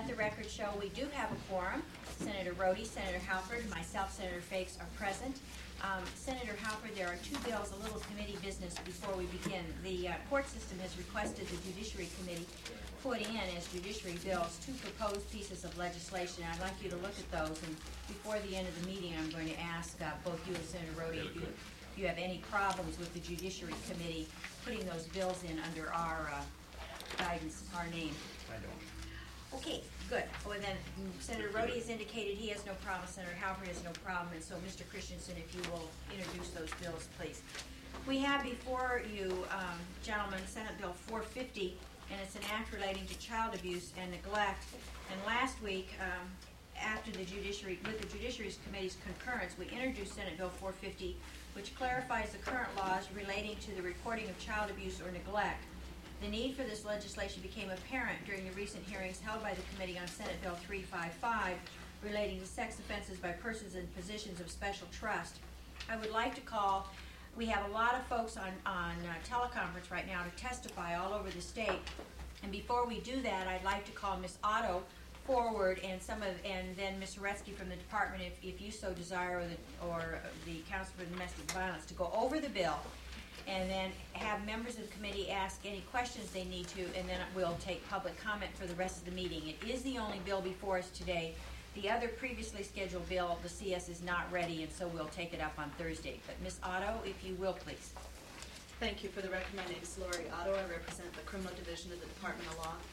Let the record show we do have a quorum. Senator Rhodey, Senator Halford, myself, Senator Fakes are present. Senator Halford, there are two bills, a little committee business before we begin. The court system has requested the Judiciary Committee put in as judiciary bills two proposed pieces of legislation. I'd like you to look at those, and before the end of the meeting, I'm going to ask both you and Senator Rhodey if you have any problems with the Judiciary Committee putting those bills in under our guidance, our name. I don't. Okay, good. Well, then Senator Rhodey has indicated he has no problem. Senator Halford has no problem. And so, Mr. Christensen, if you will introduce those bills, please. We have before you, gentlemen, Senate Bill 450, and it's an act relating to child abuse and neglect. And last week, after the Judiciary, with the Judiciary Committee's concurrence, we introduced Senate Bill 450, which clarifies the current laws relating to the reporting of child abuse or neglect. The need for this legislation became apparent during the recent hearings held by the committee on Senate Bill 355 relating to sex offenses by persons in positions of special trust. I would like to call, we have a lot of folks on teleconference right now to testify all over the state. And before we do that, I'd like to call Ms. Otto forward and then Ms. Soretsky from the department, if you so desire, or the Council for Domestic Violence, to go over the bill, and then have members of the committee ask any questions they need to, and then we'll take public comment for the rest of the meeting. It is the only bill before us today. The other previously scheduled bill, the CS, is not ready, and so we'll take it up on Thursday. But Ms. Otto, if you will, please. Thank you for the record. My name is Lori Otto. I represent the Criminal Division of the Department of Law.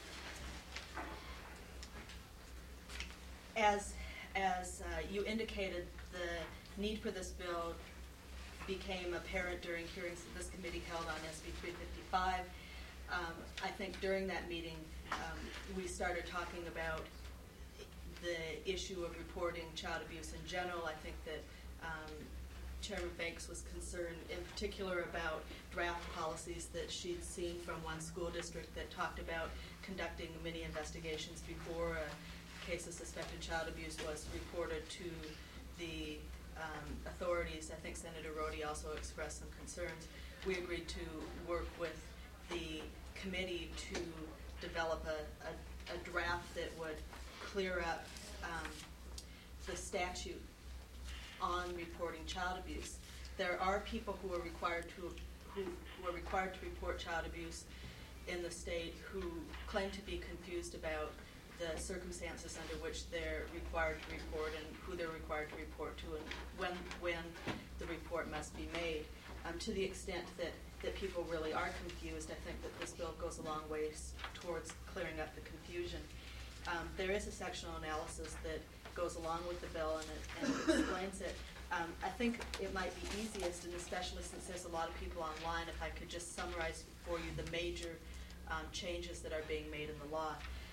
As you indicated, the need for this bill became apparent during hearings that this committee held on SB 355. I think during that meeting, we started talking about the issue of reporting child abuse in general. I think that Chairman Banks was concerned in particular about draft policies that she'd seen from one school district that talked about conducting mini investigations before a case of suspected child abuse was reported to the authorities. I think Senator Rhodey also expressed some concerns. We agreed to work with the committee to develop a draft that would clear up the statute on reporting child abuse. There are people who are required to report child abuse in the state who claim to be confused about the circumstances under which they're required to report and who they're required to report to and when the report must be made. To the extent that people really are confused, I think that this bill goes a long ways towards clearing up the confusion. There is a sectional analysis that goes along with the bill and it explains it. I think it might be easiest, and especially since there's a lot of people online, if I could just summarize for you the major changes that are being made in the law.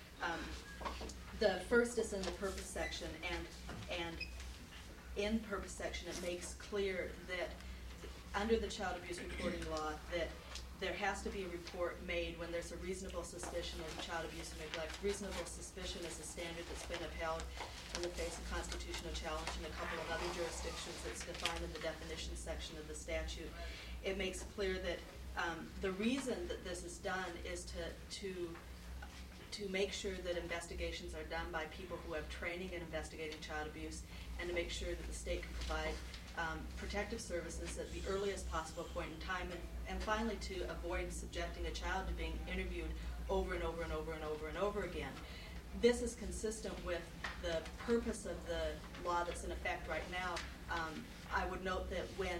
The first is in the purpose section, and in purpose section it makes clear that under the child abuse reporting law that there has to be a report made when there's a reasonable suspicion of child abuse and neglect. Reasonable suspicion is a standard that's been upheld in the face of constitutional challenge in a couple of other jurisdictions that's defined in the definition section of the statute. It makes clear that the reason that this is done is to make sure that investigations are done by people who have training in investigating child abuse, and to make sure that the state can provide protective services at the earliest possible point in time, and finally to avoid subjecting a child to being interviewed over and over and over and over and over again. This is consistent with the purpose of the law that's in effect right now. I would note that when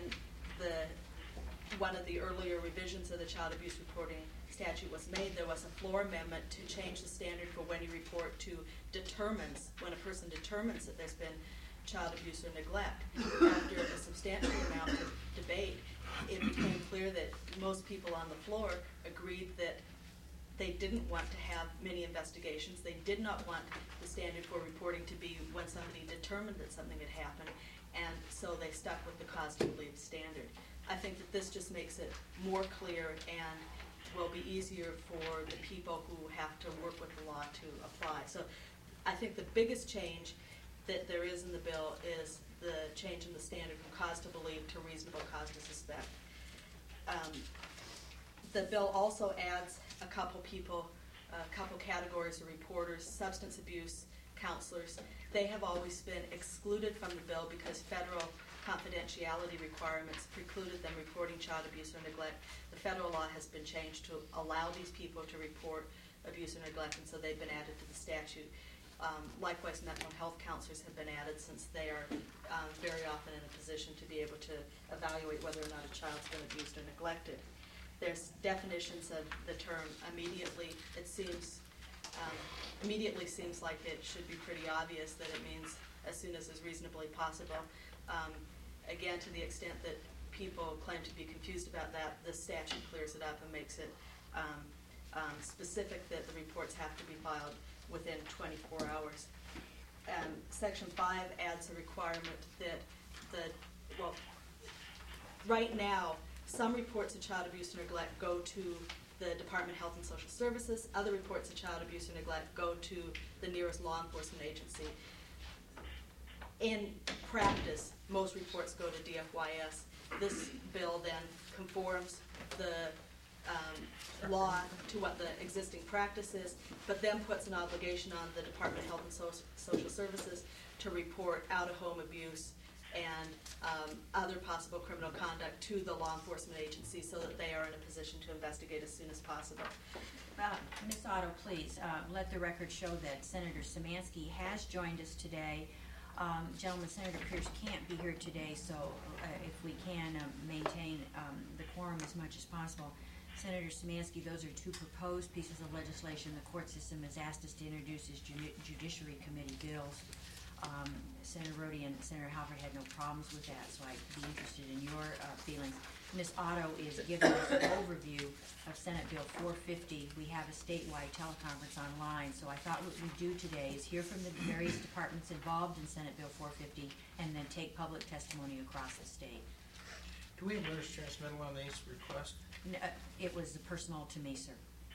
one of the earlier revisions of the child abuse reporting statute was made, there was a floor amendment to change the standard for when you report to when a person determines that there's been child abuse or neglect. After a substantial amount of debate, it became clear that most people on the floor agreed that they didn't want to have many investigations. They did not want the standard for reporting to be when somebody determined that something had happened, and so they stuck with the cause to believe standard. I think that this just makes it more clear and will be easier for the people who have to work with the law to apply. So I think the biggest change that there is in the bill is the change in the standard from cause to believe to reasonable cause to suspect. The bill also adds a couple people a couple categories of reporters: substance abuse counselors. They have always been excluded from the bill because federal confidentiality requirements precluded them reporting child abuse or neglect. The federal law has been changed to allow these people to report abuse or neglect, and so they've been added to the statute. Likewise, mental health counselors have been added, since they are very often in a position to be able to evaluate whether or not a child's been abused or neglected. There's definitions of the term immediately. It seems immediately seems like it should be pretty obvious that it means as soon as is reasonably possible. Again, to the extent that people claim to be confused about that, the statute clears it up and makes it specific that the reports have to be filed within 24 hours. Section 5 adds a requirement that right now, some reports of child abuse or neglect go to the Department of Health and Social Services. Other reports of child abuse or neglect go to the nearest law enforcement agency. In practice, most reports go to DFYS. This bill then conforms the law to what the existing practice is, but then puts an obligation on the Department of Health and Social Services to report out-of-home abuse and other possible criminal conduct to the law enforcement agency so that they are in a position to investigate as soon as possible. Ms. Otto, please let the record show that Senator Szymanski has joined us today. Gentlemen, Senator Pierce can't be here today, so if we can maintain the quorum as much as possible. Senator Szymanski, those are two proposed pieces of legislation the court system has asked us to introduce as Judiciary Committee bills. Senator Rhodey and Senator Halford had no problems with that, so I'd be interested in your feelings. Ms. Otto is giving us an overview of Senate Bill 450. We have a statewide teleconference online, so I thought what we'd do today is hear from the various departments involved in Senate Bill 450 and then take public testimony across the state. Do we have letters transmittal on these requests? No, it was personal to me, sir.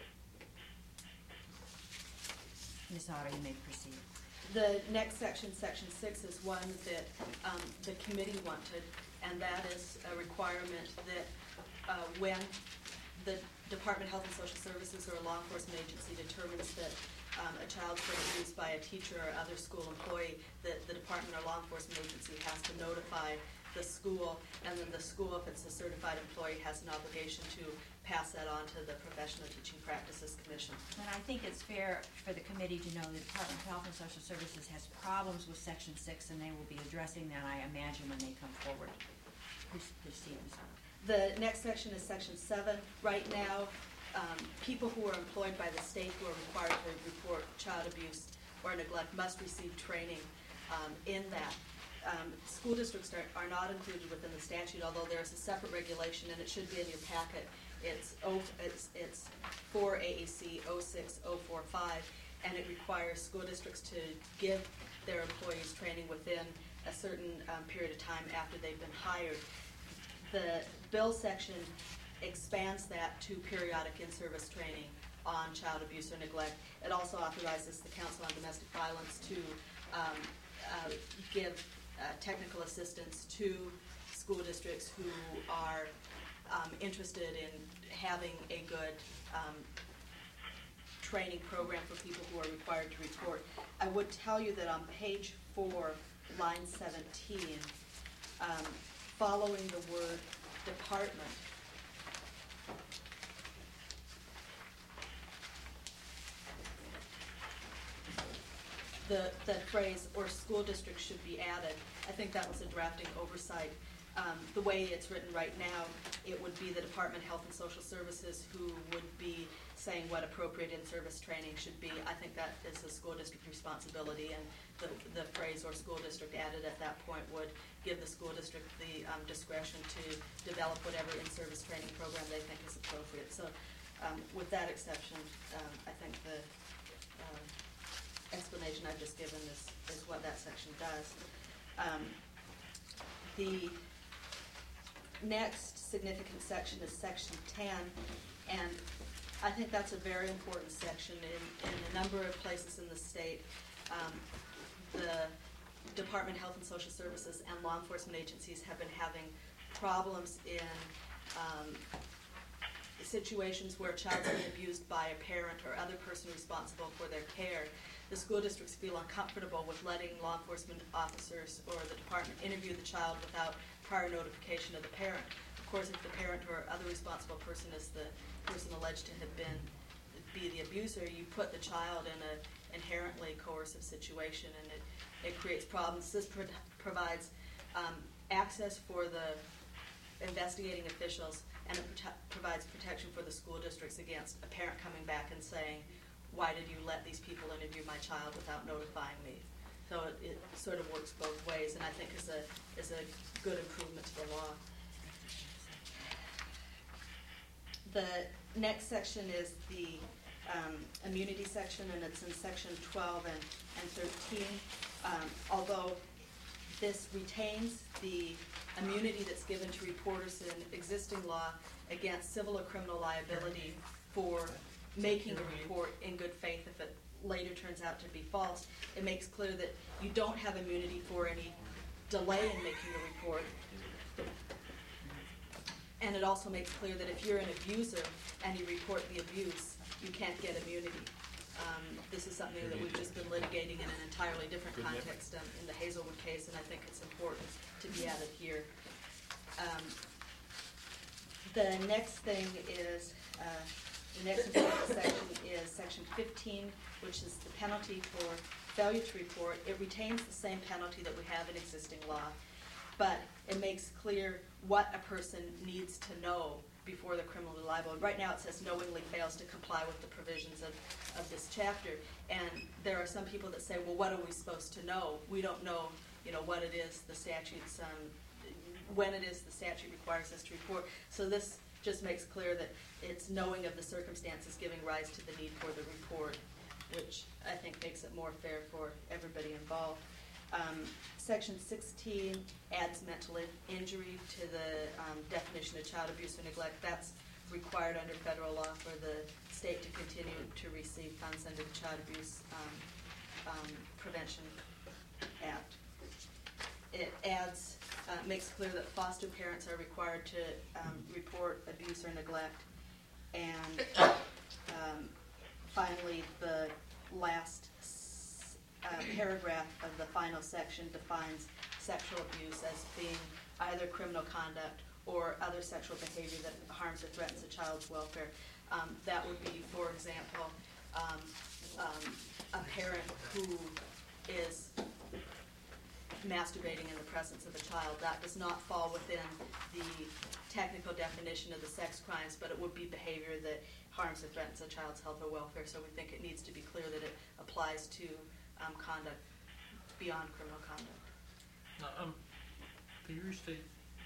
Ms. Otto, you may proceed. The next section, Section 6, is one that the committee wanted, and that is a requirement that when the Department of Health and Social Services or a law enforcement agency determines that a child's been abused by a teacher or other school employee, that the department or law enforcement agency has to notify the school, and then the school, if it's a certified employee, has an obligation to pass that on to the Professional Teaching Practices Commission. And I think it's fair for the committee to know the Department of Health and Social Services has problems with Section 6, and they will be addressing that, I imagine, when they come forward. Please proceed, Ms. Otto. The next section is Section 7. Right now, people who are employed by the state who are required to report child abuse or neglect must receive training in that. School districts are not included within the statute, although there's a separate regulation, and it should be in your packet. It's 4 AAC 06045, and it requires school districts to give their employees training within a certain period of time after they've been hired. The bill section expands that to periodic in-service training on child abuse or neglect. It also authorizes the Council on Domestic Violence to give technical assistance to school districts who are interested in having a good training program for people who are required to report. I would tell you that on page 4, line 17, following the word department, the phrase "or school district" should be added. I think that was a drafting oversight. The way it's written right now, it would be the Department of Health and Social Services who would be saying what appropriate in-service training should be. I think that is a school district responsibility, and the phrase "or school district" added at that point would give the school district the discretion to develop whatever in-service training program they think is appropriate. So with that exception, I think the explanation I've just given is what that section does. The next significant section is Section 10, and I think that's a very important section. In a number of places in the state, the Department of Health and Social Services and law enforcement agencies have been having problems situations where a child's being abused by a parent or other person responsible for their care, the school districts feel uncomfortable with letting law enforcement officers or the department interview the child without prior notification of the parent. Of course, if the parent or other responsible person is the person alleged to have be the abuser, you put the child in an inherently coercive situation, and it creates problems. This provides access for the investigating officials, and it provides protection for the school districts against a parent coming back and saying, why did you let these people interview my child without notifying me? So it sort of works both ways, and I think is a good improvement to the law. The next section is the immunity section, and it's in section 12 and 13. Although this retains the immunity that's given to reporters in existing law against civil or criminal liability for making a report in good faith if it later turns out to be false, it makes clear that you don't have immunity for any delay in making a report. And it also makes clear that if you're an abuser and you report the abuse, you can't get immunity. This is something that we've just been litigating in an entirely different context in the Hazelwood case, and I think it's important to be added here. The next thing is, the next important section is section 15, which is the penalty for failure to report. It retains the same penalty that we have in existing law, but it makes clear what a person needs to know before they're criminally liable. Right now it says knowingly fails to comply with the provisions of this chapter, and there are some people that say, well, what are we supposed to know? We don't know, what it is the statute's, when it is the statute requires us to report. So this just makes clear that it's knowing of the circumstances giving rise to the need for the report, which I think makes it more fair for everybody involved. Section 16 adds mental injury to the definition of child abuse or neglect. That's required under federal law for the state to continue to receive funds under the Child Abuse Prevention Act. It adds, makes clear that foster parents are required to report abuse or neglect. And finally, the last paragraph of the final section defines sexual abuse as being either criminal conduct or other sexual behavior that harms or threatens a child's welfare. That would be, for example, a parent who is masturbating in the presence of a child. That does not fall within the technical definition of the sex crimes, but it would be behavior that harms or threatens a child's health or welfare. So we think it needs to be clear that it applies to conduct beyond criminal conduct. Can you restate?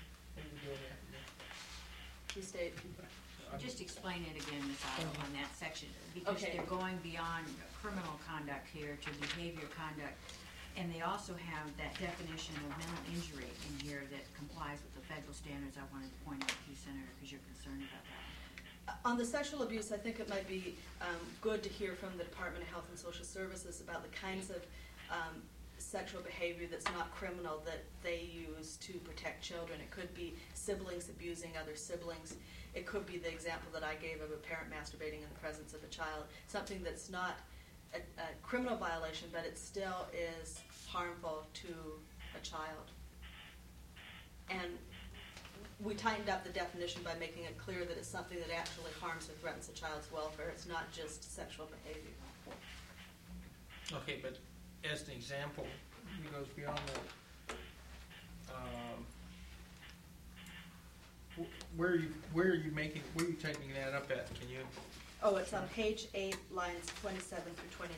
Restate. Just explain it again, Ms. Otto, on that section, because Okay. they're going beyond criminal conduct here to behavior conduct, and they also have that definition of mental injury in here that complies with the federal standards. I wanted to point out to you, Senator, because you're concerned about that. On the sexual abuse, I think it might be good to hear from the Department of Health and Social Services about the kinds of sexual behavior that's not criminal that they use to protect children. It could be siblings abusing other siblings. It could be the example that I gave of a parent masturbating in the presence of a child, something that's not a criminal violation, but it still is harmful to a child. And we tightened up the definition by making it clear that it's something that actually harms or threatens a child's welfare. It's not just sexual behavior. Okay, but as an example, it goes beyond that. Where are you tightening that up at? Can you? Oh, it's on page 8, lines 27 through 29.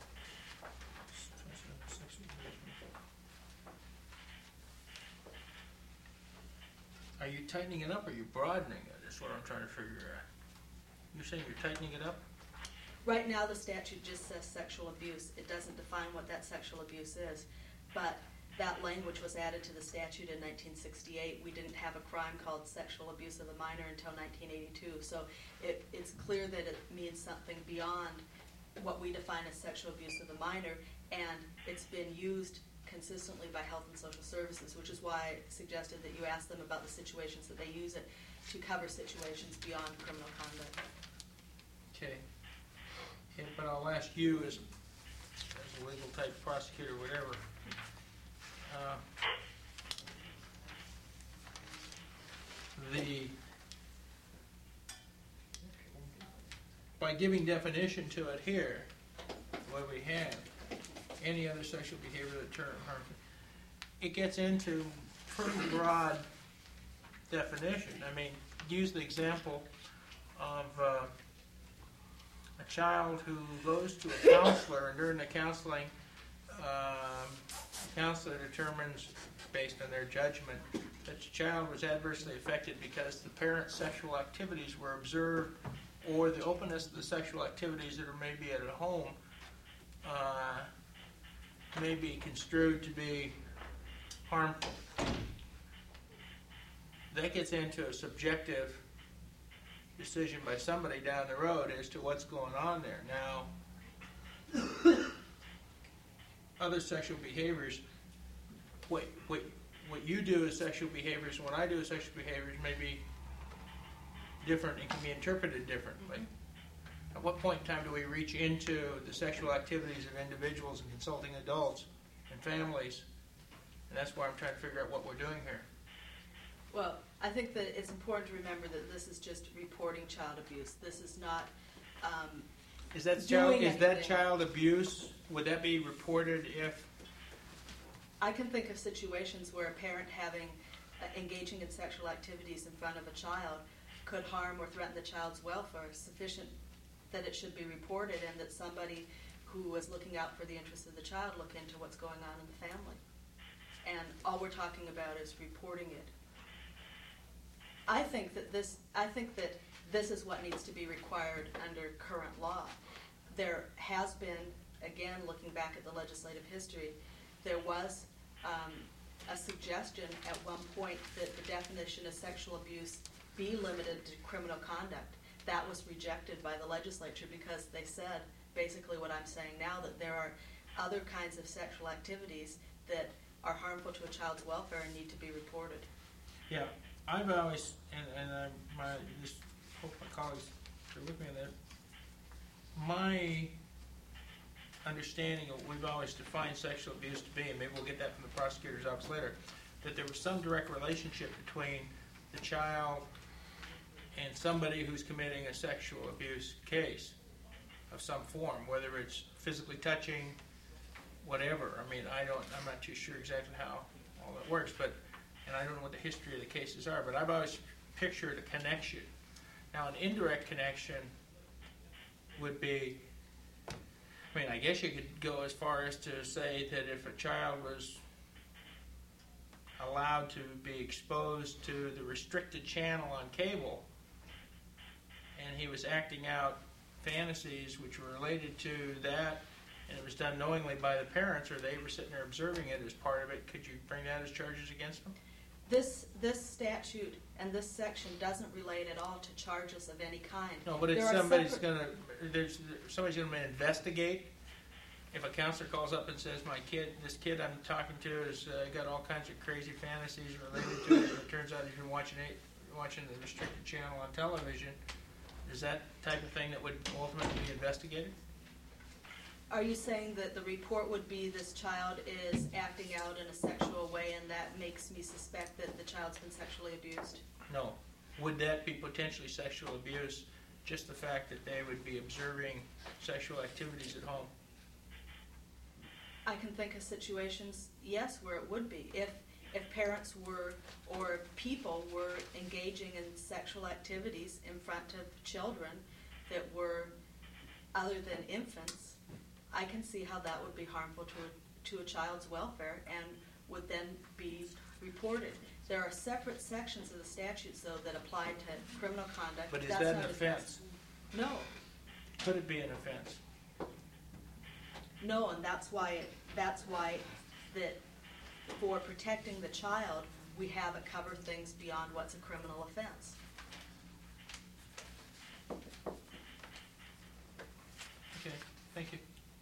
Are you tightening it up or are you broadening it? That's what I'm trying to figure out. You're saying you're tightening it up? Right now, the statute just says sexual abuse. It doesn't define what that sexual abuse is. But that language was added to the statute in 1968. We didn't have a crime called sexual abuse of a minor until 1982. So it's clear that it means something beyond what we define as sexual abuse of a minor, and it's been used consistently by Health and Social Services, which is why I suggested that you ask them about the situations that they use it. to cover situations beyond criminal conduct. Okay. Yeah, but I'll ask you as a legal type prosecutor, whatever. By giving definition to it here, what we have, any other sexual behavior that term harmful, it gets into pretty broad definition. I mean, use the example of a child who goes to a counselor, and during the counseling, the counselor determines, based on their judgment, that the child was adversely affected because the parent's sexual activities were observed, or the openness of the sexual activities that are maybe at a home may be construed to be harmful. That gets into a subjective decision by somebody down the road as to what's going on there. Now, other sexual behaviors, what you do as sexual behaviors and what I do as sexual behaviors may be different and can be interpreted differently. At what point in time do we reach into the sexual activities of individuals and consulting adults and families? And that's why I'm trying to figure out what we're doing here. Well, I think that it's important to remember that this is just reporting child abuse. This is not Is that anything. child abuse? Would that be reported if? I can think of situations where a parent engaging in sexual activities in front of a child could harm or threaten the child's welfare sufficient that it should be reported, and that somebody who is looking out for the interests of the child look into what's going on in the family. And all we're talking about is reporting it. I think that this is what needs to be required under current law. There has been, again, looking back at the legislative history, there was a suggestion at one point that the definition of sexual abuse be limited to criminal conduct. That was rejected by the legislature because they said basically what I'm saying now, that there are other kinds of sexual activities that are harmful to a child's welfare and need to be reported. Yeah, I've always, and I just hope my colleagues are with me on that. My understanding of what we've always defined sexual abuse to be, and maybe we'll get that from the prosecutor's office later, that there was some direct relationship between the child and somebody who's committing a sexual abuse case of some form, whether it's physically touching, whatever. I mean, I'm not too sure exactly how all that works, and I don't know what the history of the cases are, but I've always pictured a connection. Now, an indirect connection would be, I mean, I guess you could go as far as to say that if a child was allowed to be exposed to the restricted channel on cable, and he was acting out fantasies which were related to that, and it was done knowingly by the parents, or they were sitting there observing it as part of it, could you bring that as charges against them? This statute and this section doesn't relate at all to charges of any kind. No, but if somebody's going to investigate. If a counselor calls up and says, this kid I'm talking to has got all kinds of crazy fantasies related to it, and it turns out he's been watching the restricted channel on television, is that type of thing that would ultimately be investigated? Are you saying that the report would be this child is acting out in a sexual way and that makes me suspect that the child's been sexually abused? No. Would that be potentially sexual abuse, just the fact that they would be observing sexual activities at home? I can think of situations, yes, where it would be. If parents were, or people were engaging in sexual activities in front of children that were other than infants, I can see how that would be harmful to a child's welfare and would then be reported. There are separate sections of the statutes, though, that apply to criminal conduct. But is that an offense? No. Could it be an offense? No, and that's why that for protecting the child, we have it cover things beyond what's a criminal offense. Okay, thank you.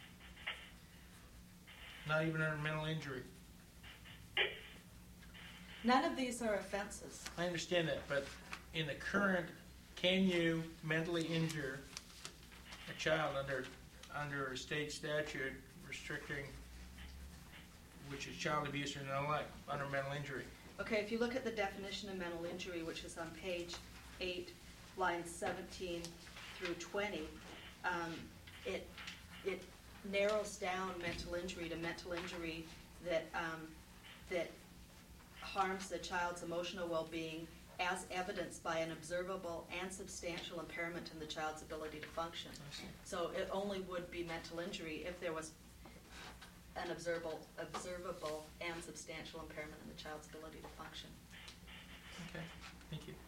Not even under mental injury. None of these are offenses. I understand that, but in the current, can you mentally injure a child under a state statute restricting, which is child abuse or neglect, under mental injury? Okay, if you look at the definition of mental injury, which is on page 8, lines 17 through 20, it narrows down mental injury to mental injury that harms the child's emotional well-being as evidenced by an observable and substantial impairment in the child's ability to function. So it only would be mental injury if there was an observable and substantial impairment in the child's ability to function. Okay, thank you.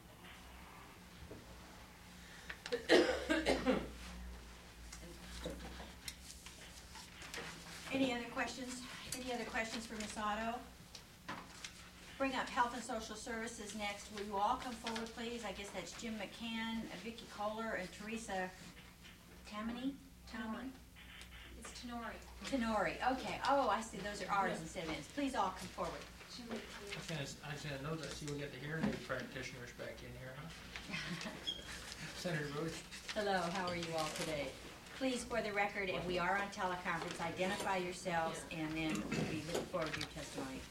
Any other questions? Any other questions for Ms. Otto? Bring up Health and Social Services next. Will you all come forward, please? I guess that's Jim McCann, Vicki Kohler, and Teresa Tammany? It's Tenori. Tenori. Okay. Oh, I see. Those are R's instead of N's. Please all come forward. I was gonna note that. See, we got the hearing aid practitioners back in here, huh? Senator Rhodes. Hello. How are you all today? Please, for the record, and we are on teleconference, identify yourselves, and then we look forward to your testimony.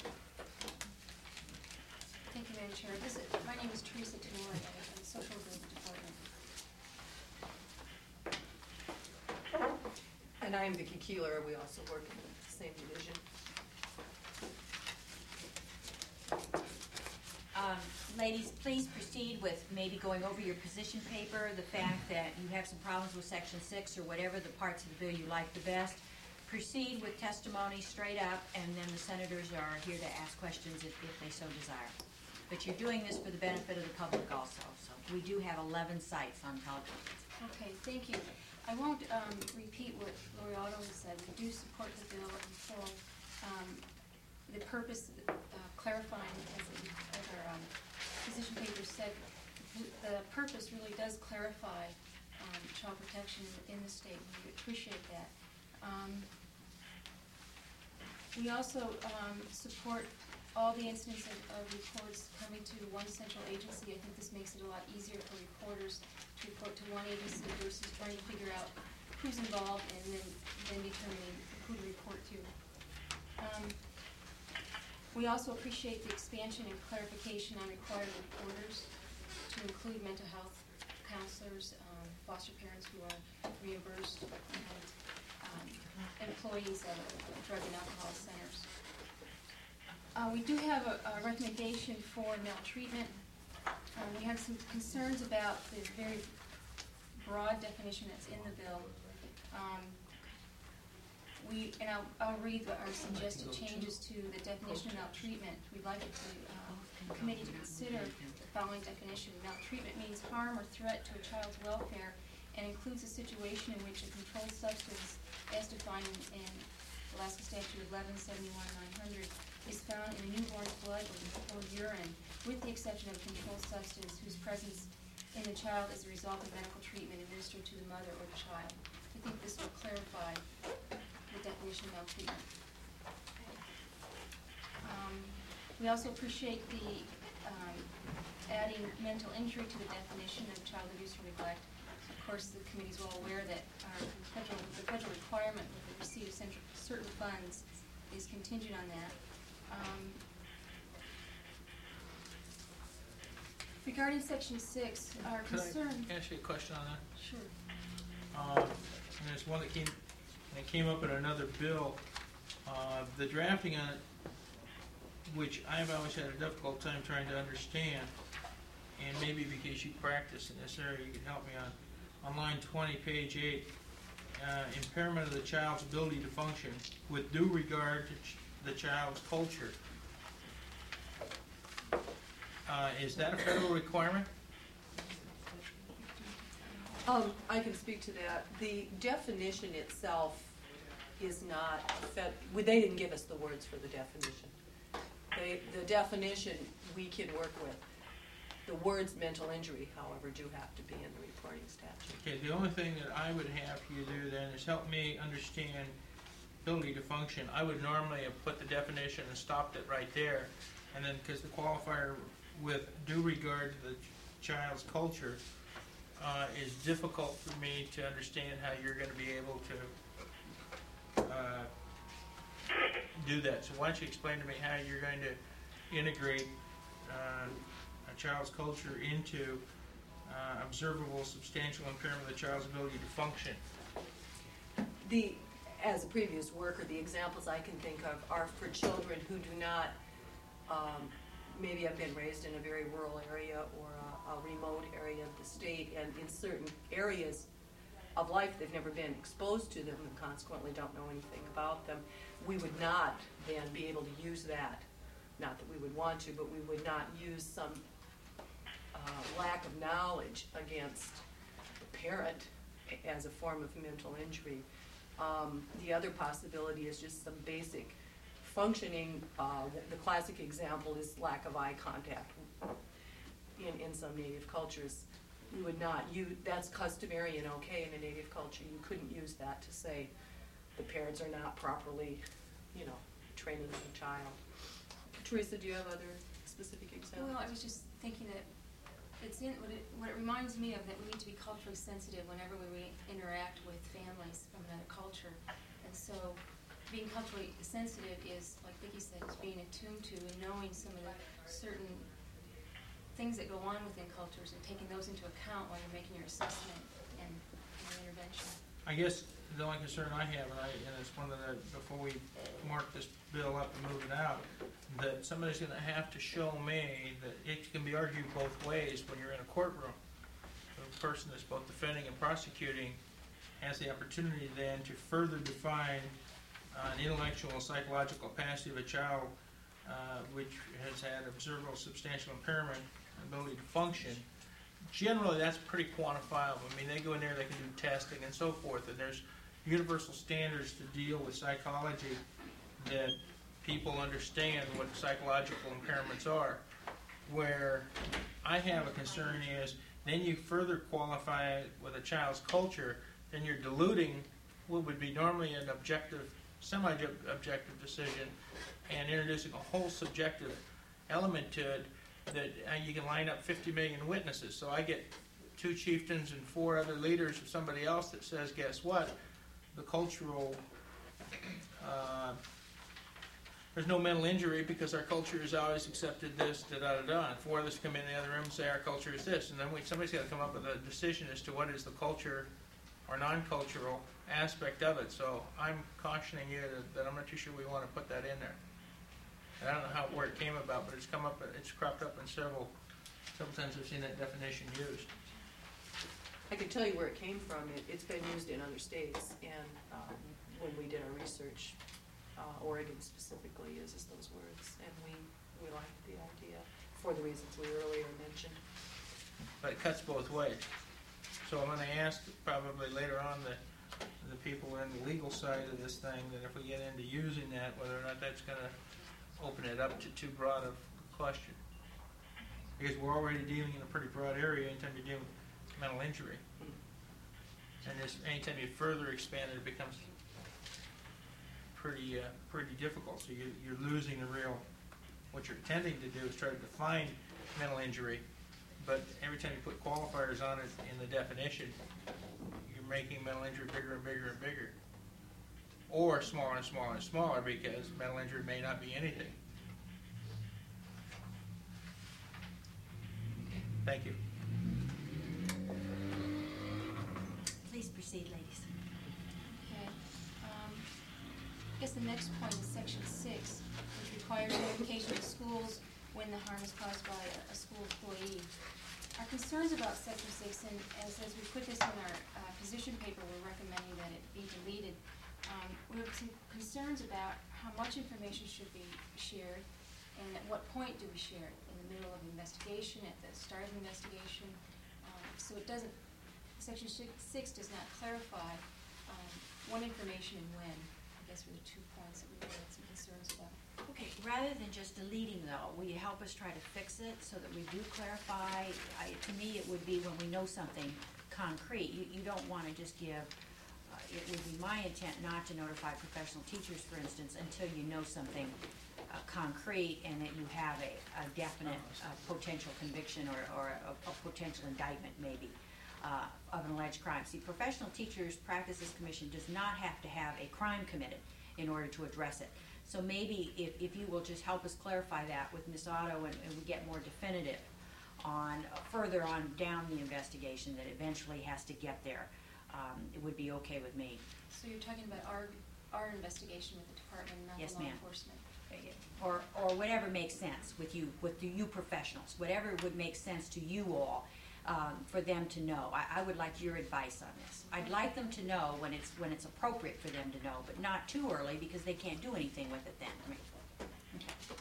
Thank you, Madam Chair. My name is Teresa Tenori. I'm in the Social Group Department. And I'm Vicki Keeler. We also work in the same division. Ladies, please proceed with maybe going over your position paper, the fact that you have some problems with Section 6 or whatever the parts of the bill you like the best. Proceed with testimony straight up, and then the senators are here to ask questions if they so desire. But you're doing this for the benefit of the public also. So we do have 11 sites on teleconference. Okay, thank you. I won't repeat what Lori Otto has said. We do support the bill in full. The purpose, clarifying, as our position paper said, the purpose really does clarify child protection in the state. We appreciate that. We also support all the incidents of reports coming to one central agency. I think this makes it a lot easier for reporters to report to one agency versus trying to figure out who's involved and then determining who to report to. We also appreciate the expansion and clarification on required reporters to include mental health counselors, foster parents who are reimbursed, and employees of drug and alcohol centers. We do have a recommendation for maltreatment. We have some concerns about the very broad definition that's in the bill. I'll read our suggested changes to the definition of maltreatment. We'd like the committee to consider the following definition. Maltreatment means harm or threat to a child's welfare and includes a situation in which a controlled substance, as defined in Alaska Statute 1171-900, is found in a newborn's blood or urine, with the exception of a controlled substance whose presence in the child is a result of medical treatment administered to the mother or the child. I think this will clarify the definition of maltreatment. We also appreciate the adding mental injury to the definition of child abuse or neglect. Of course, the committee is well aware that the federal requirement with the receipt of certain funds is contingent on that. Regarding Section 6, our concern... Can I ask you a question on that? Sure. And there's one that came up in another bill. The drafting on it, which I've always had a difficult time trying to understand, and maybe because you practice in this area, you can help me on line 20, page 8, impairment of the child's ability to function with due regard to the child's culture. Is that a federal requirement? I can speak to that. The definition itself is not, they didn't give us the words for the definition. The definition we can work with. The words mental injury, however, do have to be in the reporting statute. Okay, the only thing that I would have you do then is help me understand ability to function. I would normally have put the definition and stopped it right there, and then because the qualifier with due regard to the child's culture, is difficult for me to understand how you're going to be able to do that. So why don't you explain to me how you're going to integrate a child's culture into observable substantial impairment of the child's ability to function? As a previous worker, the examples I can think of are for children who do not maybe have been raised in a very rural area or a remote area of the state, and in certain areas of life they've never been exposed to them and consequently don't know anything about them. We would not then be able to use that, not that we would want to, but we would not use some lack of knowledge against the parent as a form of mental injury. The other possibility is just some basic functioning. The classic example is lack of eye contact. In some native cultures, you would not use, that's customary and okay in a native culture. You couldn't use that to say the parents are not properly, training the child. Teresa, do you have other specific examples? Well, I was just thinking that what it reminds me of, that we need to be culturally sensitive whenever we interact with families from another culture. And so being culturally sensitive is, like Vicki said, is being attuned to and knowing some of the certain things that go on within cultures and taking those into account while you're making your assessment and your intervention. I guess the only concern I have, and it's one that before we mark this bill up and move it out, that somebody's going to have to show me that it can be argued both ways when you're in a courtroom. The person that's both defending and prosecuting has the opportunity then to further define an intellectual and psychological capacity of a child which has had observable substantial impairment, ability to function. Generally, that's pretty quantifiable. I mean, they go in there, they can do testing and so forth, and there's universal standards to deal with psychology that people understand what psychological impairments are. Where I have a concern is then you further qualify it with a child's culture, then you're diluting what would be normally an objective, semi-objective decision and introducing a whole subjective element to it that you can line up 50 million witnesses. So I get 2 chieftains and 4 other leaders of somebody else that says, guess what? The cultural, there's no mental injury because our culture has always accepted this, da-da-da-da. And 4 of us come in the other room and say our culture is this. And then somebody's got to come up with a decision as to what is the culture or non-cultural aspect of it. So I'm cautioning you that I'm not too sure we want to put that in there. And I don't know where it came about, but it's cropped up in several times I've seen that definition used. I can tell you where it came from. It's been used in other states, and when we did our research, Oregon specifically uses those words, and we liked the idea for the reasons we earlier mentioned. But it cuts both ways. So I'm going to ask probably later on the people in the legal side of this thing that if we get into using that, whether or not that's going to open it up to too broad of a question. Because we're already dealing in a pretty broad area anytime you're dealing with mental injury. And anytime you further expand it, it becomes pretty difficult. So you're losing the real, what you're intending to do is try to define mental injury, but every time you put qualifiers on it in the definition, you're making mental injury bigger and bigger and bigger. Or smaller and smaller and smaller, because mental injury may not be anything. Thank you. Please proceed, ladies. Okay. I guess the next point is section 6, which requires notification to schools when the harm is caused by a school employee. Our concerns about section 6, and as we put this in our position paper, we're recommending that it be deleted. We have some concerns about how much information should be shared and at what point do we share it, in the middle of an investigation, at the start of the investigation. So it doesn't, section 6 does not clarify what information and when. I guess were the 2 points that we had some concerns about. Okay, rather than just deleting though, will you help us try to fix it so that we do clarify? To me, it would be when we know something concrete. You don't want to just give, it would be my intent not to notify professional teachers, for instance, until you know something concrete and that you have a definite potential conviction or a potential indictment maybe of an alleged crime. See, Professional Teachers Practices Commission does not have to have a crime committed in order to address it. So maybe if you will just help us clarify that with Ms. Otto and we get more definitive on further on down the investigation that eventually has to get there, it would be okay with me. So you're talking about our investigation with the department, not Yes, the law ma'am. enforcement? Or whatever makes sense with you professionals, whatever would make sense to you all, for them to know. I would like your advice on this. I'd like them to know when it's appropriate for them to know, but not too early because they can't do anything with it then. I mean, Okay.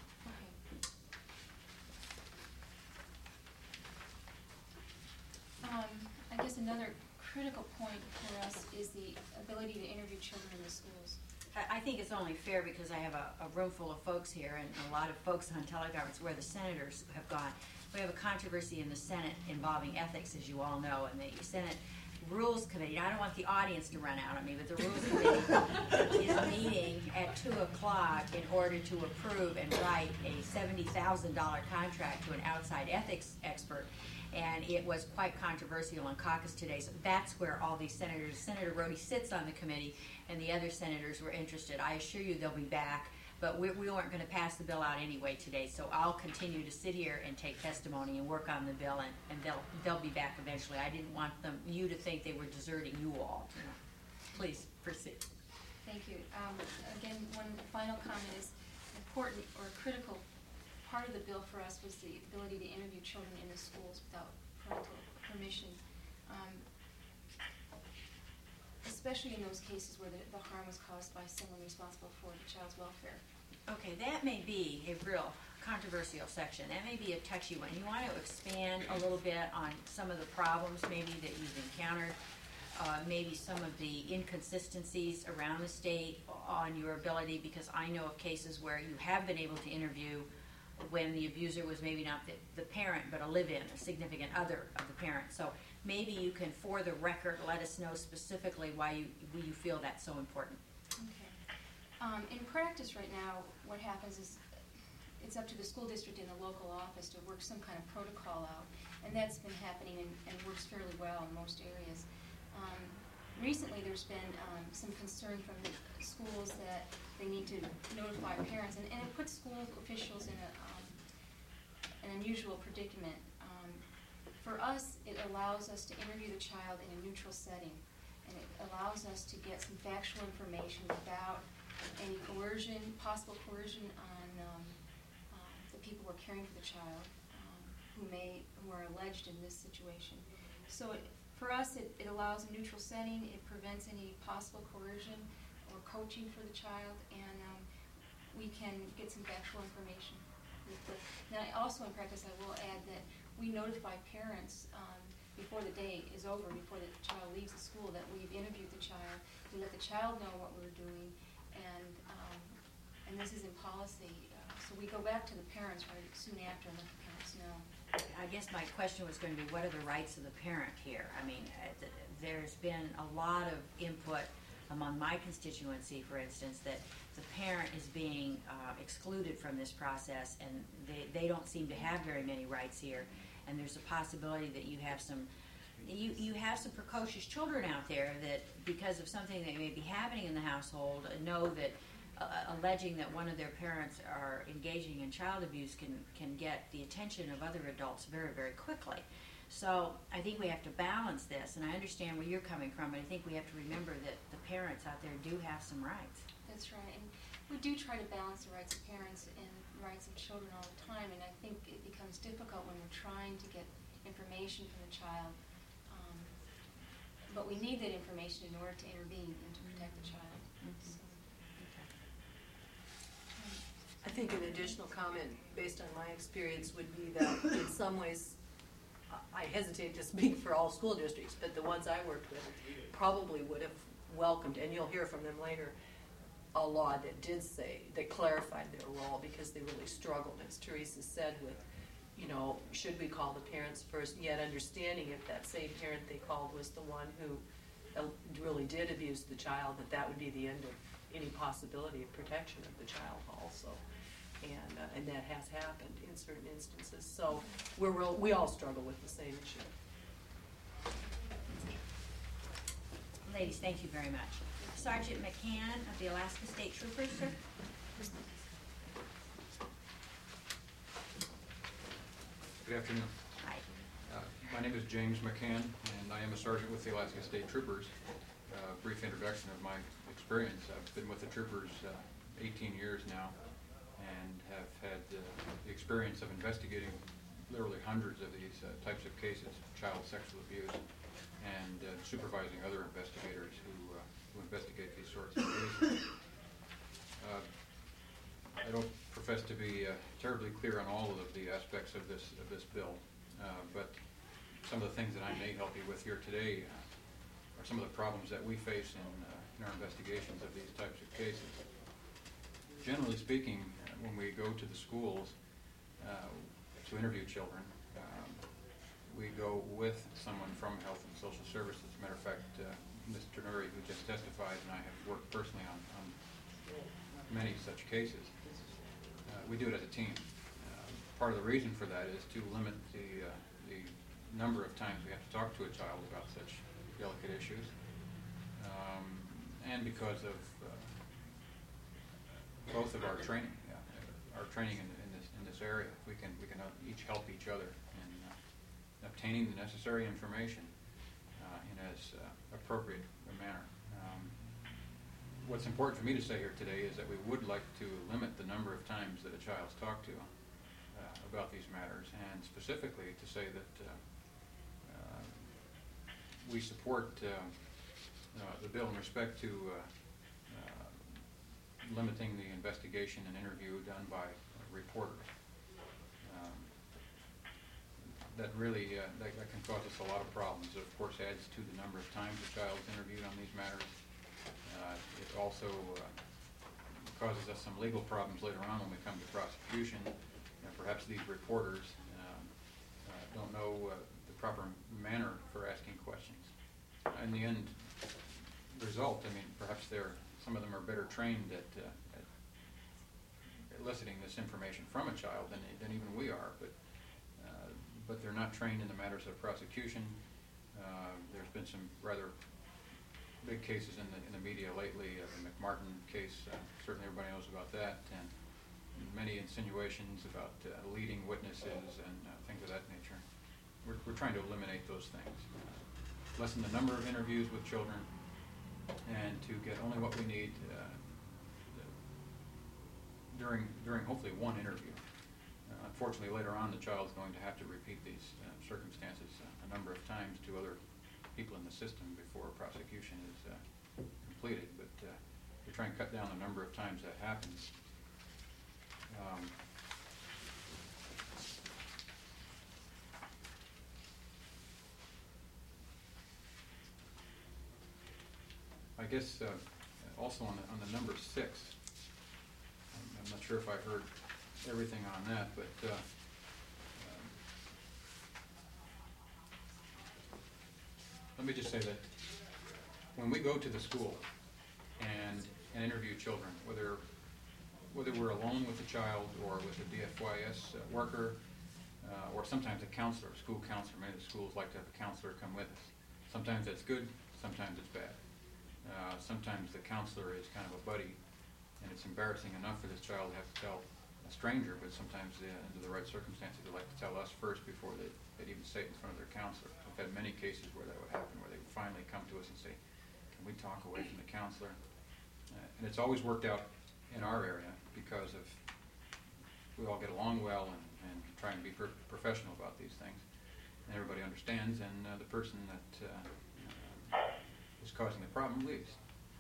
I guess another critical point for us is the ability to interview children in the schools. I think it's only fair because I have a room full of folks here and a lot of folks on teleconference where the senators have gone. We have a controversy in the Senate involving ethics, as you all know, and the Senate Rules Committee. Now, I don't want the audience to run out on me, but the Rules Committee is meeting at 2 o'clock in order to approve and write a $70,000 contract to an outside ethics expert. And it was quite controversial on caucus today. So that's where all these senators, Senator Rhodey sits on the committee, and the other senators were interested. I assure you they'll be back, but we weren't going to pass the bill out anyway today. So I'll continue to sit here and take testimony and work on the bill, and they'll be back eventually. I didn't want you to think they were deserting you all. Please proceed. Thank you. Again, one final comment is important or critical. Part of the bill for us was the ability to interview children in the schools without parental permission, especially in those cases where the harm was caused by someone responsible for the child's welfare. Okay, that may be a real controversial section. That may be a touchy one. You want to expand a little bit on some of the problems maybe that you've encountered, maybe some of the inconsistencies around the state on your ability, because I know of cases where you have been able to interview when the abuser was maybe not the parent, but a live-in, a significant other of the parent. So maybe you can, for the record, let us know specifically why you feel that's so important. Okay. In practice right now, what happens is it's up to the school district and the local office to work some kind of protocol out, and that's been happening and works fairly well in most areas. Recently, there's been some concern from the schools that they need to notify parents, and it puts school officials in an unusual predicament. For us, it allows us to interview the child in a neutral setting, and it allows us to get some factual information about any coercion, possible coercion on the people who are caring for the child, who are alleged in this situation. So for us, it allows a neutral setting. It prevents any possible coercion or coaching for the child, and we can get some factual information. Now, also in practice, I will add that we notify parents before the day is over, before the child leaves the school, that we've interviewed the child. We let the child know what we're doing, and this is in policy. So we go back to the parents right soon after and let the parents know. I guess my question was going to be, what are the rights of the parent here? I mean, there's been a lot of input among my constituency, for instance, that the parent is being excluded from this process, and they don't seem to have very many rights here. And there's a possibility that you have some precocious children out there that, because of something that may be happening in the household, know that alleging that one of their parents are engaging in child abuse can get the attention of other adults very, very quickly. So I think we have to balance this, and I understand where you're coming from, but I think we have to remember that the parents out there do have some rights. That's right, and we do try to balance the rights of parents and the rights of children all the time, and I think it becomes difficult when we're trying to get information from the child, but we need that information in order to intervene and to protect the child. Mm-hmm. So, I think an additional comment based on my experience would be that in some ways, I hesitate to speak for all school districts, but the ones I worked with probably would have welcomed, and you'll hear from them later, a law that clarified their role, because they really struggled, as Teresa said, with, should we call the parents first, yet understanding if that same parent they called was the one who really did abuse the child, that would be the end of any possibility of protection of the child also. and that has happened in certain instances. So we all struggle with the same issue. Ladies, thank you very much. Sergeant McCann of the Alaska State Troopers, sir. Good afternoon. Hi. My name is James McCann, and I am a sergeant with the Alaska State Troopers. Brief introduction of my experience. I've been with the troopers 18 years now and have had the experience of investigating literally hundreds of these types of cases, child sexual abuse, and supervising other investigators who investigate these sorts of cases. I don't profess to be terribly clear on all of the aspects of this bill, but some of the things that I may help you with here today are some of the problems that we face in our investigations of these types of cases. Generally speaking, when we go to the schools to interview children, we go with someone from Health and Social Services. As a matter of fact, Mr. Nuri, who just testified, and I have worked personally on many such cases. We do it as a team. Part of the reason for that is to limit the number of times we have to talk to a child about such delicate issues, and because of both of our training in this area. We can each help each other in obtaining the necessary information in as appropriate a manner. What's important for me to say here today is that we would like to limit the number of times that a child's talked to about these matters, and specifically to say that we support the bill in respect to limiting the investigation and interview done by reporters. That really that can cause us a lot of problems. It of course adds to the number of times a child's interviewed on these matters. It also causes us some legal problems later on when we come to prosecution. Perhaps these reporters don't know the proper manner for asking questions. In the end result, I mean, perhaps some of them are better trained at eliciting this information from a child than even we are, but they're not trained in the matters of prosecution. There's been some rather big cases in the media lately. The McMartin case, certainly everybody knows about that, and many insinuations about leading witnesses and things of that nature. We're trying to eliminate those things, lessen the number of interviews with children, and to get only what we need during hopefully one interview. Unfortunately, later on, the child's going to have to repeat these circumstances a number of times to other people in the system before prosecution is completed, but we're trying to cut down the number of times that happens. I guess also on the number 6, I'm not sure if I heard everything on that, but let me just say that when we go to the school and interview children, whether we're alone with the child or with a DFYS worker, or sometimes a counselor, a school counselor. Many of the schools like to have a counselor come with us. Sometimes that's good, sometimes it's bad. Sometimes the counselor is kind of a buddy, and it's embarrassing enough for this child to have to tell a stranger, but sometimes under the right circumstances they like to tell us first before they'd even say it in front of their counselor. We've had many cases where that would happen, where they would finally come to us and say, can we talk away from the counselor? And it's always worked out in our area because of we all get along well and try and be professional about these things, and everybody understands, and the person that is causing the problem leaves.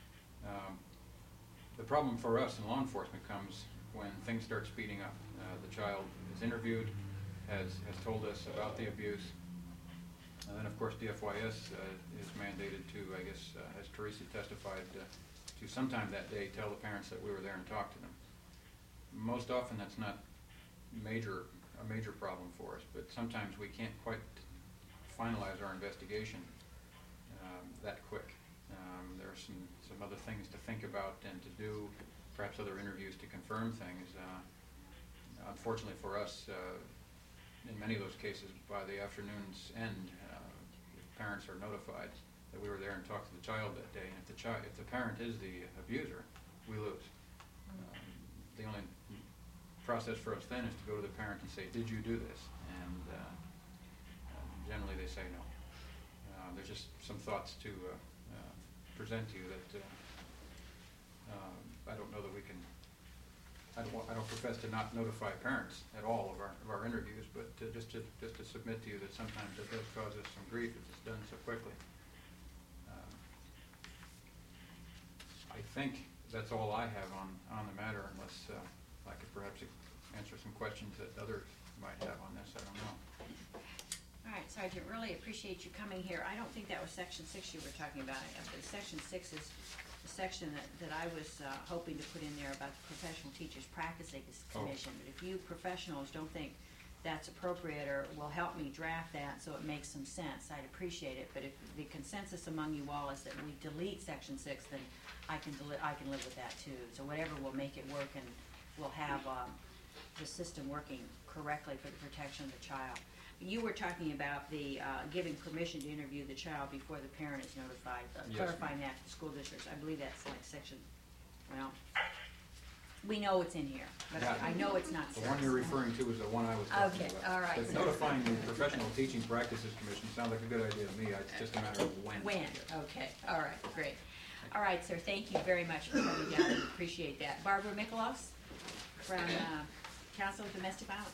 The problem for us in law enforcement comes when things start speeding up. The child is interviewed, has told us about the abuse, and then of course DFYS is mandated to, I guess, as Teresa testified, to sometime that day tell the parents that we were there and talk to them. Most often that's not a major problem for us, but sometimes we can't quite finalize our investigation that quick. There are some other things to think about and to do, perhaps other interviews to confirm things, unfortunately for us, in many of those cases, by the afternoon's end, parents are notified that we were there and talked to the child that day. And if the parent is the abuser, we lose. The only process for us then is to go to the parent and say, "Did you do this?" And generally they say no. There's just some thoughts to present to you that I don't know that we can. I don't profess to not notify parents at all of our interviews, but just to submit to you that sometimes it does cause us some grief if it's done so quickly. I think that's all I have on the matter, unless I could perhaps answer some questions that others might have on this. I don't know. All right, Sergeant, really appreciate you coming here. I don't think that was Section 6 you were talking about. But Section 6 is the section that I was hoping to put in there about the Professional Teachers Practice Commission. But if you professionals don't think that's appropriate or will help me draft that so it makes some sense, I'd appreciate it. But if the consensus among you all is that we delete Section 6, then I can live with that too. So whatever will make it work, and we'll have the system working correctly for the protection of the child. You were talking about the giving permission to interview the child before the parent is notified, Yes, clarifying that to the school districts. I believe that's like section, well, we know it's in here, but Yeah. I know it's not. The one you're referring to is the one I was talking Okay, about. all right. But notifying the Professional Teaching Practices Commission sounds like a good idea to me. It's just a matter of when. When, okay, all right, great. All right, sir, thank you very much for coming down, I appreciate that. Barbara Mikulos from Council of Domestic Violence.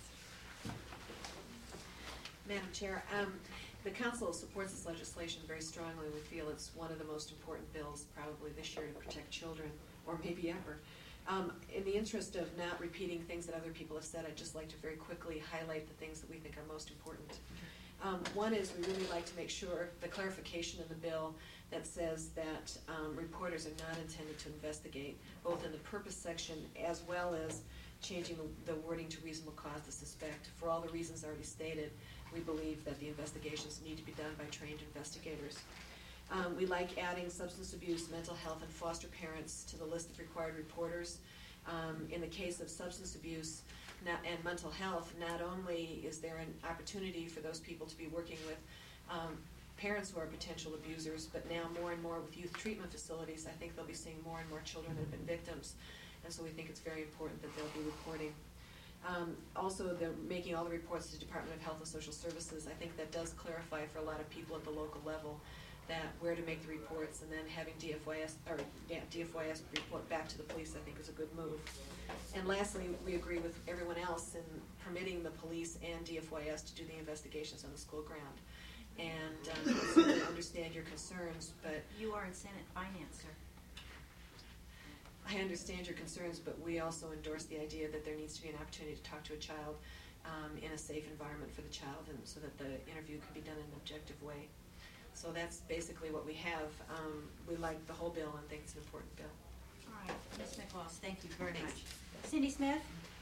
Madam Chair, the Council supports this legislation very strongly. We feel it's one of the most important bills probably this year to protect children, or maybe ever. In the interest of not repeating things that other people have said, I'd just like to very quickly highlight the things that we think are most important. One is we really like to make sure the clarification in the bill that says that reporters are not intended to investigate, both in the purpose section as well as changing the wording to reasonable cause to suspect. For all the reasons already stated, we believe that the investigations need to be done by trained investigators. We like adding substance abuse, mental health, and foster parents to the list of required reporters. In the case of substance abuse and mental health, not only is there an opportunity for those people to be working with parents who are potential abusers, but now more and more with youth treatment facilities, I think they'll be seeing more and more children that have been victims. And so we think it's very important that they'll be reporting. Also, they're making all the reports to the Department of Health and Social Services. I think that does clarify for a lot of people at the local level that where to make the reports, and then having DFYS report back to the police, I think is a good move. And lastly, we agree with everyone else in permitting the police and DFYS to do the investigations on the school ground. And I certainly understand your concerns, but You are in Senate Finance, sir. I understand your concerns, but we also endorse the idea that there needs to be an opportunity to talk to a child in a safe environment for the child, and so that the interview can be done in an objective way. So that's basically what we have. We like the whole bill and think it's an important bill. All right, Ms. Mikulos, thank you very much. Cindy Smith?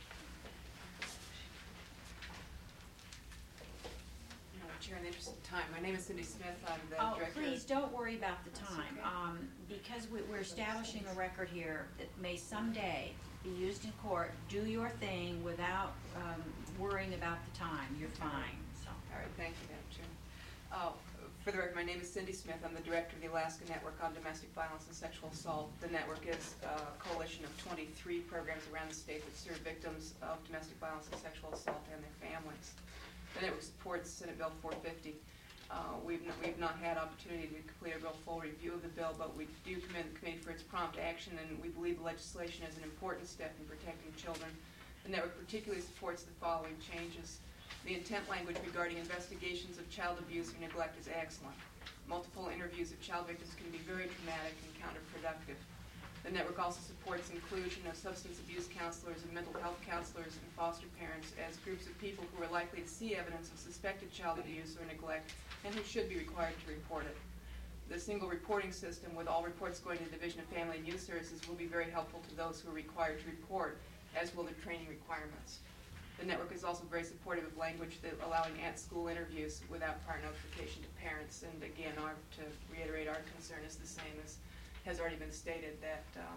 Madam Chair, in the interest of time, my name is Cindy Smith. I'm the Oh, director. please, don't worry about the time. okay. Because we're establishing a record here that may someday be used in court. Do your thing without worrying about the time. You're fine, so. All right, thank you, Madam Chair. For the record, my name is Cindy Smith. I'm the director of the Alaska Network on Domestic Violence and Sexual Assault. The network is a coalition of 23 programs around the state that serve victims of domestic violence and sexual assault and their families. The network supports Senate Bill 450. We've not had opportunity to complete a real full review of the bill, but we do commend the committee for its prompt action, and we believe the legislation is an important step in protecting children. The network particularly supports the following changes. The intent language regarding investigations of child abuse or neglect is excellent. Multiple interviews of child victims can be very traumatic and counterproductive. The network also supports inclusion of substance abuse counselors and mental health counselors and foster parents as groups of people who are likely to see evidence of suspected child abuse or neglect and who should be required to report it. The single reporting system with all reports going to the Division of Family and Youth Services will be very helpful to those who are required to report, as will the training requirements. The network is also very supportive of language that allowing at-school interviews without prior notification to parents. And again, to reiterate, our concern is the same as has already been stated, that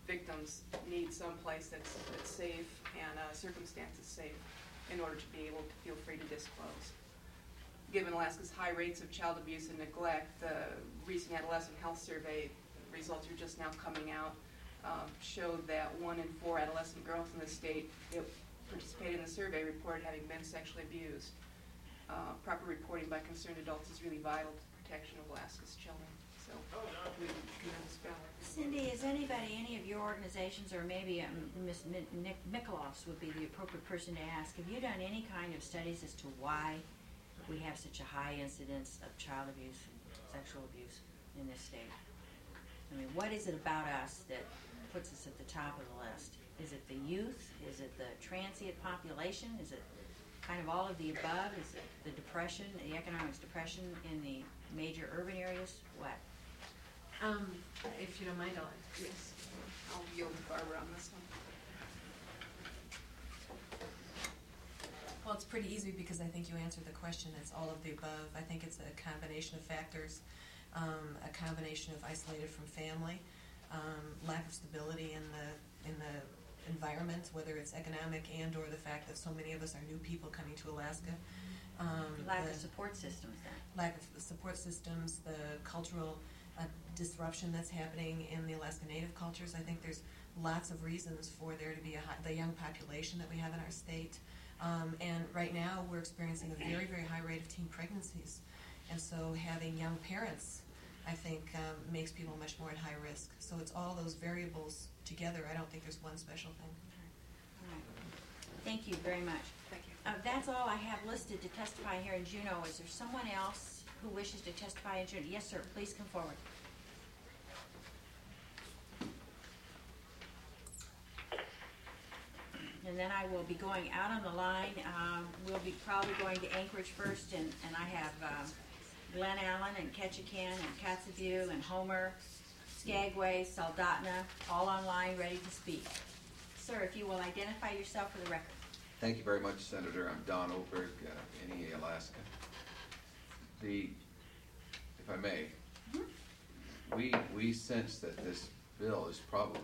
victims need some place that's safe and circumstances safe in order to be able to feel free to disclose. Given Alaska's high rates of child abuse and neglect, the recent adolescent health survey results are just now coming out, showed that 1 in 4 adolescent girls in the state that participated in the survey reported having been sexually abused. Proper reporting by concerned adults is really vital to the protection of Alaska's children. So we commend this bill. Cindy, is anybody, any of your organizations, or maybe Ms. Mikuloffs would be the appropriate person to ask, have you done any kind of studies as to why we have such a high incidence of child abuse, sexual abuse in this state? I mean, what is it about us that puts us at the top of the list? Is it the youth? Is it the transient population? Is it kind of all of the above? Is it the depression, the economic depression in the major urban areas? What? If you don't mind, Yes. I'll yield to Barbara on this one. Well, it's pretty easy because I think you answered the question. It's all of the above. I think it's a combination of factors, a combination of isolated from family, lack of stability in the environment, whether it's economic and or the fact that so many of us are new people coming to Alaska. Lack of support systems then. Lack of support systems, the cultural disruption that's happening in the Alaska Native cultures. I think there's lots of reasons for there to be the young population that we have in our state. And right now we're experiencing a very, very high rate of teen pregnancies. And so having young parents, I think, makes people much more at high risk. So it's all those variables together. I don't think there's one special thing. All right. Thank you very much. Thank you. That's all I have listed to testify here in Juneau. Is there someone else who wishes to testify in Juneau? Yes, sir. Please come forward. And then I will be going out on the line. We'll be probably going to Anchorage first, and I have Glen Allen and Ketchikan and Kotzebue and Homer, Skagway, Soldotna, all online, ready to speak. Sir, if you will identify yourself for the record. Thank you very much, Senator. I'm Don Oberg, NEA Alaska. If I may, we sense that this bill is probably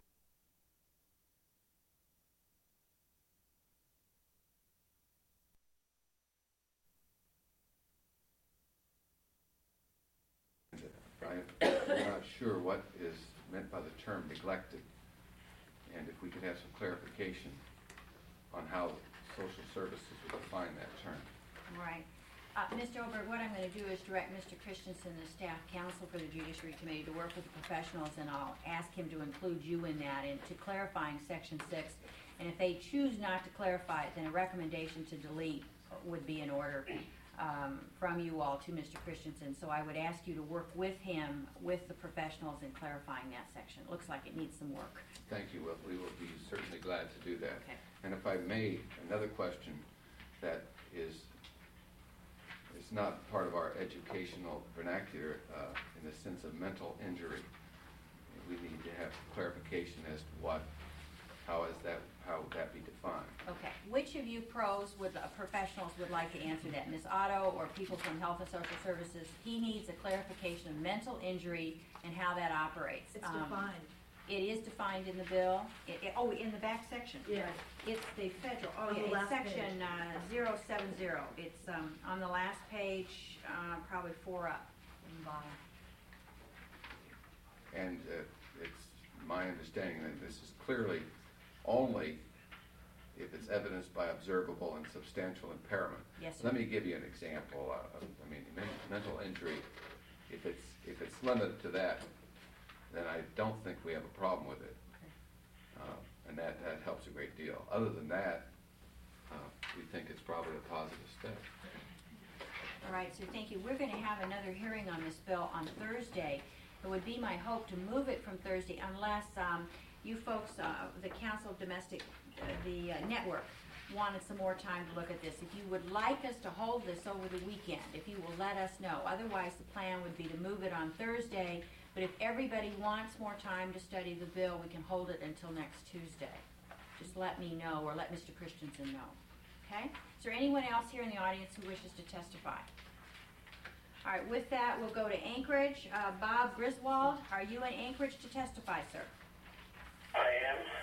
I'm not sure what is meant by the term neglected, and if we could have some clarification on how social services would define that term. Right. Mr. Oberg, what I'm going to do is direct Mr. Christensen, the staff counsel for the Judiciary Committee, to work with the professionals, and I'll ask him to include you in that, and to clarifying Section 6. And if they choose not to clarify it, then a recommendation to delete would be in order from you all to Mr. Christensen. So I would ask you to work with him, with the professionals, in clarifying that section. It looks like it needs some work. Thank you. Well, we will be certainly glad to do that. Okay. And if I may, another question that is not part of our educational vernacular in the sense of mental injury. We need to have clarification as to how would that be defined? Okay. Which of you professionals would like to answer that? Ms. Otto or people from Health and Social Services? He needs a clarification of mental injury and how that operates. it's defined. It is defined in the bill. In the back section. Yeah. It's the federal, On the it's last section 070. It's on the last page, probably 4 up in the bottom. And it's my understanding that this is clearly only if it's evidenced by observable and substantial impairment. Yes, sir. Let me give you an example. Mental injury, if it's limited to that, then I don't think we have a problem with it. Okay. And that helps a great deal. Other than that, we think it's probably a positive step. All right, so thank you. We're going to have another hearing on this bill on Thursday. It would be my hope to move it from Thursday unless you folks, the Council of Domestic, the network, wanted some more time to look at this. If you would like us to hold this over the weekend, if you will let us know. Otherwise, the plan would be to move it on Thursday. But if everybody wants more time to study the bill, we can hold it until next Tuesday. Just let me know, or let Mr. Christensen know. Okay? Is there anyone else here in the audience who wishes to testify? All right, with that, we'll go to Anchorage. Bob Griswold, are you in Anchorage to testify, sir? I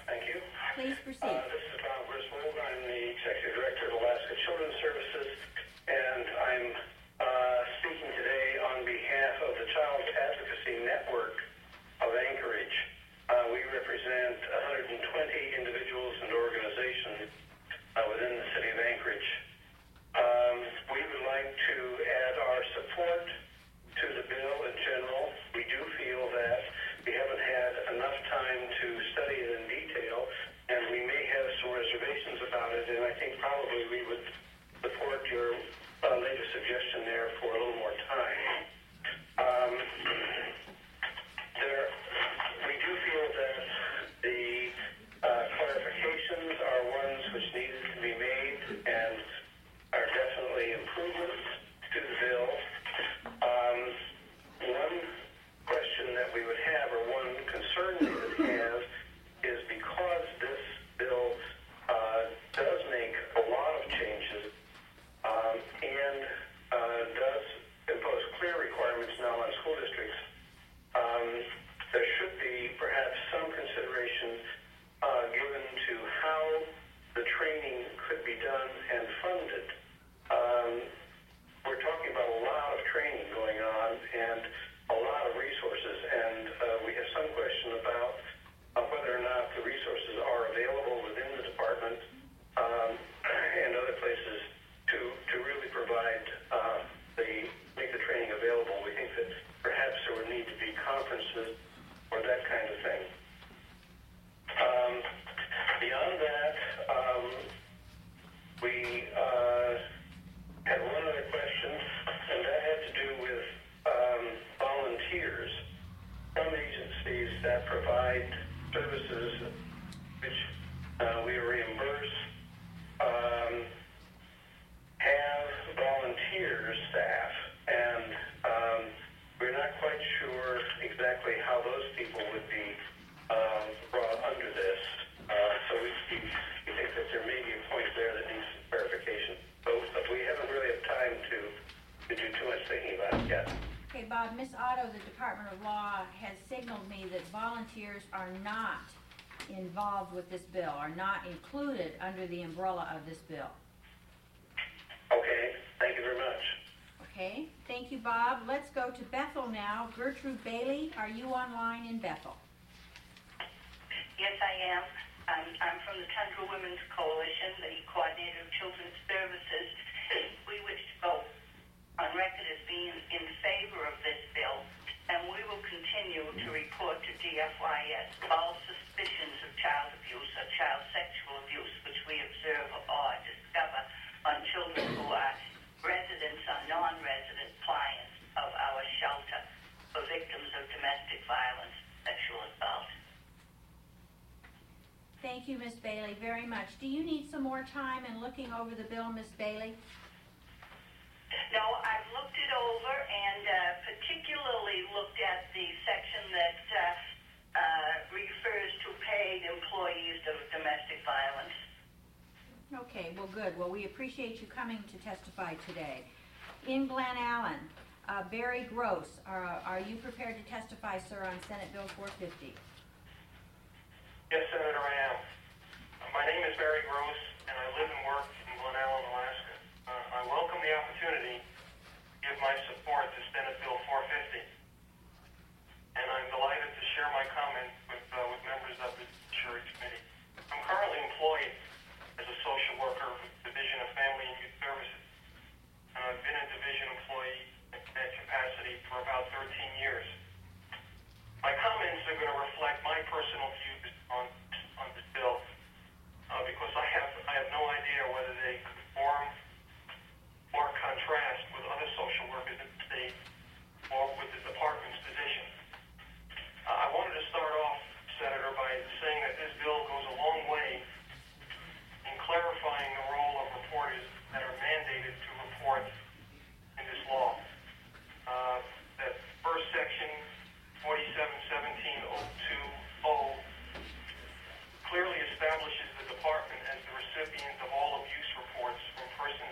Thank you. Please proceed. This is Bob Griswold. I'm the Executive Director of Alaska Children's Services, and I'm speaking today on behalf of the Child Advocacy Network of Anchorage. We represent 120 individuals and organizations within the city of Anchorage. We would like to add our support to the bill in general. We do feel that we haven't had enough time to study it in detail, and we may have some reservations about it, and I think probably we would support your latest suggestion there for a little more time. We do feel that the clarifications are ones which needed to be made and are definitely improvements to the bill. One question that we would have, or one concern we would have, is because this bill does make a lot of changes and does impose clear requirements now on school districts, there should be perhaps some consideration given to how the training could be done and funded. We're talking about a lot of training going on and a lot of resources, and we have some question about whether or not the resources are available within the department and other places to really provide make the training available. We think that perhaps there would need to be conferences or that kind of thing. Beyond that, we had one other question, and that had to do with volunteers. Some agencies that provide services which we reimburse have volunteer staff, and we're not quite sure exactly how those people would be brought under this. So we think that there may be a point there that needs some clarification. But we haven't really had time to do too much thinking about it yet. Okay, Bob, Ms. Otto, the Department of Law, has signaled me that volunteers are not involved with this bill, are not included under the umbrella of this bill. Okay, thank you very much. Okay, thank you, Bob. Let's go to Bethel now. Gertrude Bailey, are you online in Bethel? Yes, I am. I'm from the Tundra Women's Coalition, the Coordinator of Children's Services. We wish to go on record as being in favor of this bill, and we will continue to report to DFYS all suspicions of child abuse or child sexual abuse which we observe or discover on children who are residents or non-resident clients of our shelter for victims of domestic violence, sexual assault. Thank you, Ms. Bailey, very much. Do you need some more time in looking over the bill, Ms. Bailey? No, I've looked it over and particularly looked at the section that refers to paid employees of domestic violence. Okay, well, good. Well, we appreciate you coming to testify today. In Glen Allen, Barry Gross, are you prepared to testify, sir, on Senate Bill 450? Yes, Senator, I am. My name is Barry Gross, and I live and work in Glen Allen, Alaska. I welcome the opportunity to give my support to Senate Bill 450, and I'm delighted to share my comments with members of the Judiciary Committee. I'm currently employed as a social worker with the Division of Family and Youth Services, and I've been a division employee at capacity for about 13 years. My comments are going to reflect my personal views on this bill because I have no idea whether they conform or contrast with other social workers in the state or with the department's position. I wanted to start off, Senator, by saying that this bill goes a long way in clarifying the role of reporters that are mandated to report in this law. That first section, 4717.020, clearly establishes the department as the recipient of all abuse reports from persons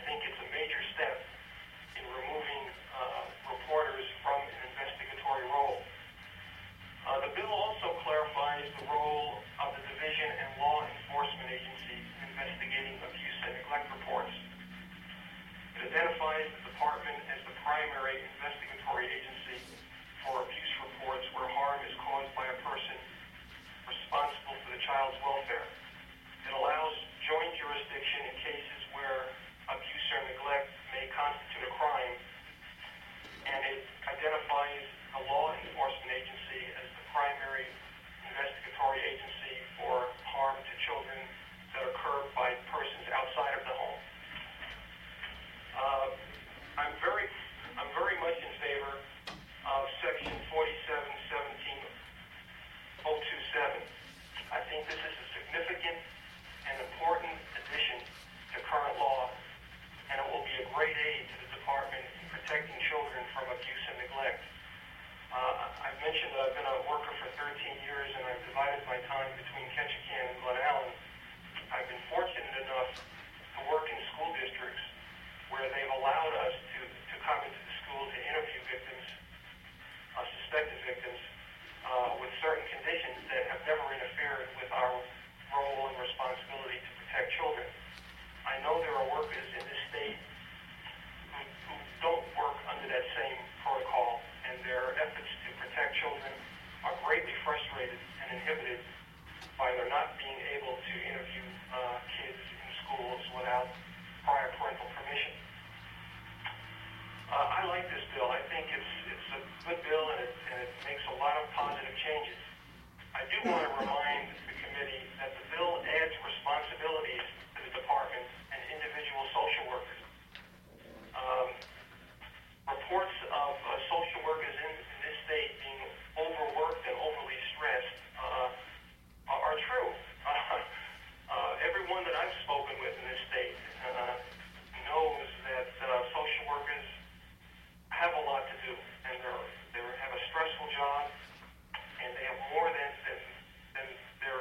think it's a major step in removing reporters from an investigatory role. The bill also clarifies the role of the division and law enforcement agencies in investigating abuse and neglect reports. It identifies the department as the primary investigatory agency for abuse reports where harm is caused by a person responsible for the child's welfare. It allows joint jurisdiction in cases where abuse or neglect may constitute a crime, and it identifies the law enforcement agency as the primary investigatory agency for harm to children that occur by persons outside of the home. I'm very much in favor of Section 4717.027. I think this is a significant and important addition to current law, and it will be a great aid to the department in protecting children from abuse and neglect. I've mentioned that I've been a worker for 13 years, and I've divided my time between Ketchikan and Glen Allen. I've been fortunate enough to work in school districts where they've allowed us to come into the school to interview victims, suspected victims, with certain conditions that have never interfered with our role and responsibility to protect children. I know there are workers in this state who don't work under that same protocol, and their efforts to protect children are greatly frustrated and inhibited by their not being able to interview kids in schools without prior parental permission. I like this bill. I think it's a good bill, and it makes a lot of positive changes. I do want to remind the committee that the bill adds responsibilities to the department and individual social workers. Reports of social workers in this state being overworked and overly stressed are true. Everyone that I've spoken with in this state knows that social workers have a lot to do, and they have a stressful job, and they have more than their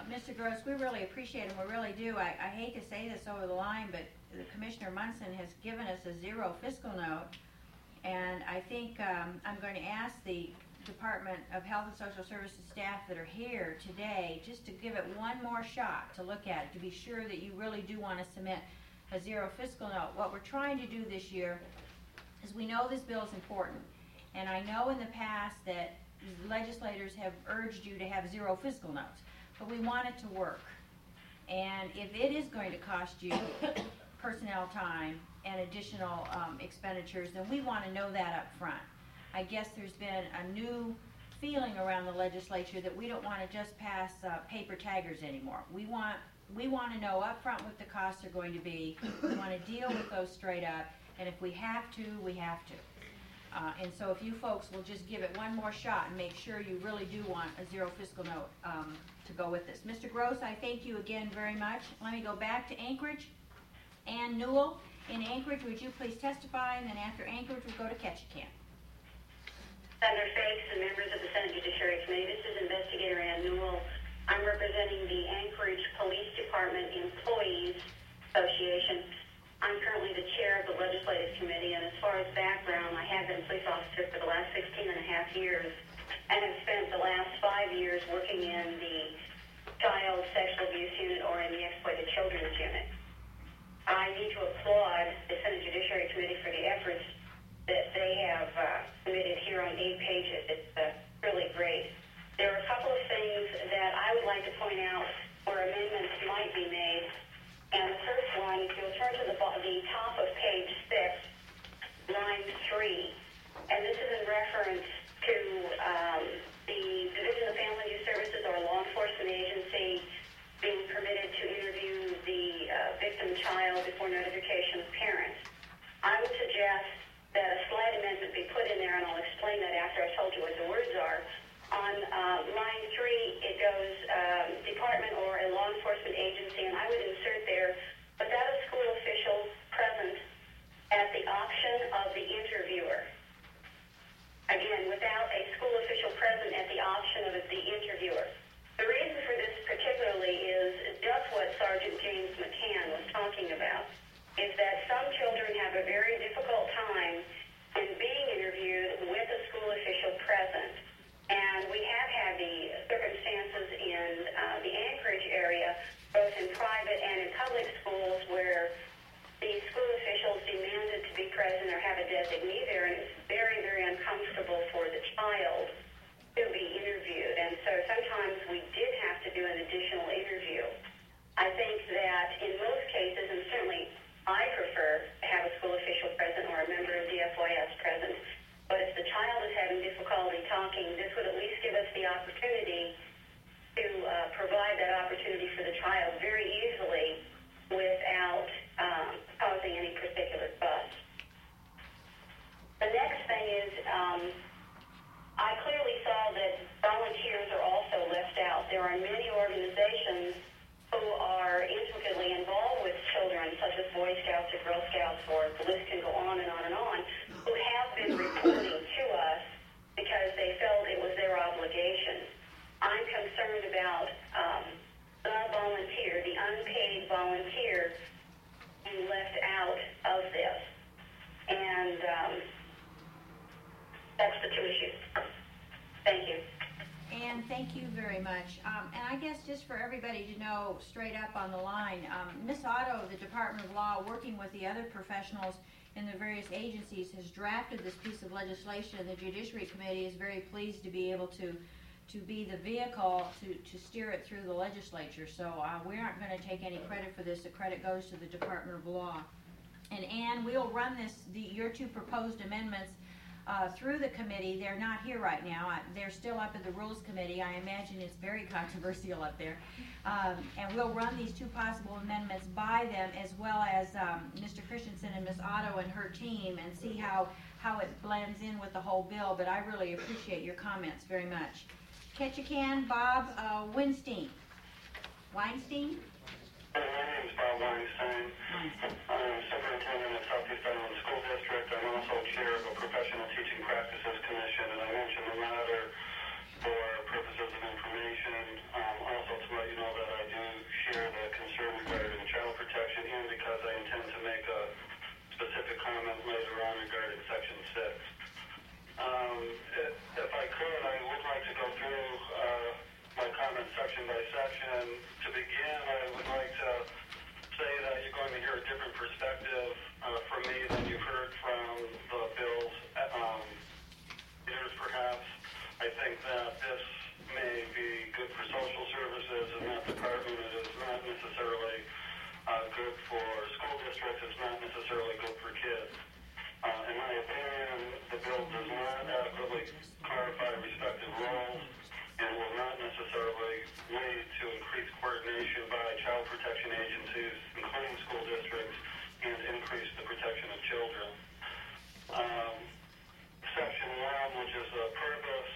Mr. Gross, we really appreciate him, we really do. I hate to say this over the line, but Commissioner Munson has given us a zero fiscal note, and I think I'm going to ask the Department of Health and Social Services staff that are here today just to give it one more shot to look at it, to be sure that you really do want to submit a zero fiscal note. What we're trying to do this year is we know this bill is important, and I know in the past that legislators have urged you to have zero fiscal notes, but we want it to work. And if it is going to cost you personnel time and additional expenditures, then we want to know that up front. I guess there's been a new feeling around the legislature that we don't want to just pass paper taggers anymore. We want to know up front what the costs are going to be. We want to deal with those straight up, and if we have to, we have to. And so if you folks will just give it one more shot and make sure you really do want a zero fiscal note to go with this. Mr. Gross, I thank you again very much. Let me go back to Anchorage. Ann Newell in Anchorage, would you please testify? And then after Anchorage, we'll go to Ketchikan. Senator Fakes and members of the Senate Judiciary Committee, this is Investigator Ann Newell. I'm representing the Anchorage Police Department Employees Association. I'm currently the chair of the Legislative Committee, and as far as background, I have been a police officer for the last 16 and a half years and have spent the last 5 years working in the Child Sexual Abuse Unit or in the Exploited Children's Unit. I need to applaud the Senate Judiciary Committee for the efforts that they have submitted here on 8 pages. It's really great. There are a couple of things that I would like to point out where amendments might be made. And the first one, if you'll turn to the top of page 6, line 3, and this is in reference to the Division of Family Youth Services or law enforcement agency being permitted to interview the victim child before notification of parents. I would suggest that a slight amendment be put in there, and I'll explain that after I've told you what the words are. On line 3, it goes department or a law enforcement agency, and I would insert there, without a school official present at the option of the interviewer. Again, without a school official present at the option of the interviewer. The reason for this particularly is just what Sergeant James McCann was talking about, is that some children have a very difficult time in being interviewed with a school official present. And we have had the circumstances in the Anchorage area, both in private and in public schools, where the school officials demanded to be present or have a designee there, and it's very, very uncomfortable for the child to be interviewed. And so sometimes we did have to do an additional interview. I think that in most cases, and certainly I prefer to have a school official present or a member of DFYS present, but if the child is having difficulty talking, this would at least give us the opportunity to provide that opportunity for the child very easily without causing any particular fuss. The next thing is I clearly saw that volunteers are also left out. There are many organizations who are intricately involved with children, such as Boy Scouts or Girl Scouts, or the list can go on and on and on, who have been reporting to us because they felt it was their obligation. I'm concerned about the volunteer, the unpaid volunteer, being left out of this. And that's the two issues. Thank you. And thank you very much. And I guess just for everybody to know straight up on the line, Ms. Otto of the Department of Law, working with the other professionals in the various agencies, has drafted this piece of legislation. The Judiciary Committee is very pleased to be able to be the vehicle to steer it through the legislature. So we aren't going to take any credit for this. The credit goes to the Department of Law. And Ann, we'll run your two proposed amendments through the committee. They're not here right now. They're still up at the Rules Committee. I imagine it's very controversial up there. And we'll run these two possible amendments by them, as well as Mr. Christensen and Ms. Otto and her team, and see how it blends in with the whole bill. But I really appreciate your comments very much. Ketchikan, Bob Weinstein. Weinstein? My name is Bob Weinstein. I'm superintendent of Southeast Island School District. I'm also chair of a professional teaching practices commission, and I mentioned the matter for purposes of information. Also to let you know that to go through my comments section by section. To begin, I would like to say that you're going to hear a different perspective from me than you've heard from the bill's leaders, perhaps. I think that this may be good for social services in that department. It is not necessarily good for school districts. It's not necessarily good for kids. In my opinion, the bill does not adequately clarify respective roles and will not necessarily lead to increased coordination by child protection agencies, including school districts, and increase the protection of children. Section 1, which is the purpose,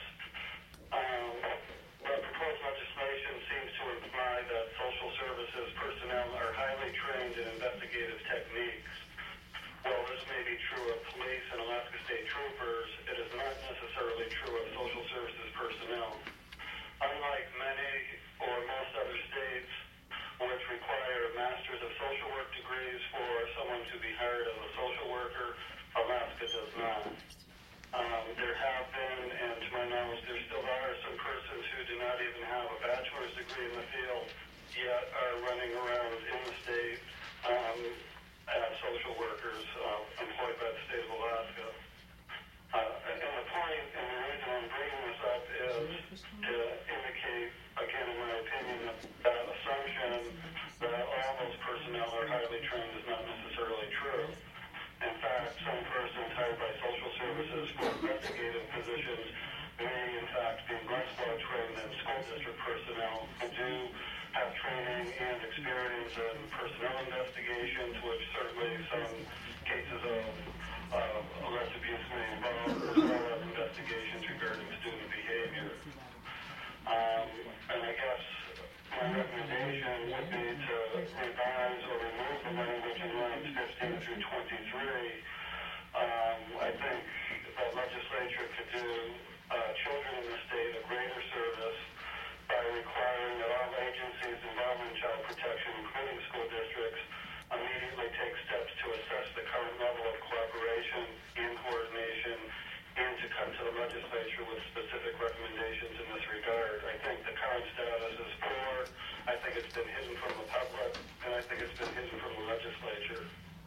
the proposed legislation seems to imply that social services personnel are highly trained in investigative techniques. While this may be true of police and Alaska State Troopers, it is not necessarily true of social services personnel. Unlike many or most other states which require masters of social work degrees for someone to be hired as a social worker, Alaska does not. There have been, and to my knowledge there still are, some persons who do not even have a bachelor's degree in the field, yet are running around in the state as social workers employed by the state of Alaska. And the point and the reason I'm bringing this up is to indicate, again in my opinion, that assumption that all those personnel are highly trained is not necessarily true. In fact, some persons hired by social services for investigative positions may in fact be less well trained than school district personnel who do have training and experience in personnel investigations, which certainly some cases of arrest abuse may involve, as well as investigations regarding student behavior. And I guess my recommendation would be to revise or remove the language in lines 15 through 23. I think the legislature could do children in the state a greater service by requiring that all agencies involved in child protection, including school districts, immediately take steps to assess the current level of cooperation and coordination and to come to the legislature with specific recommendations in this regard. I think the current status is poor. I think it's been hidden from the public, and I think it's been hidden from the legislature.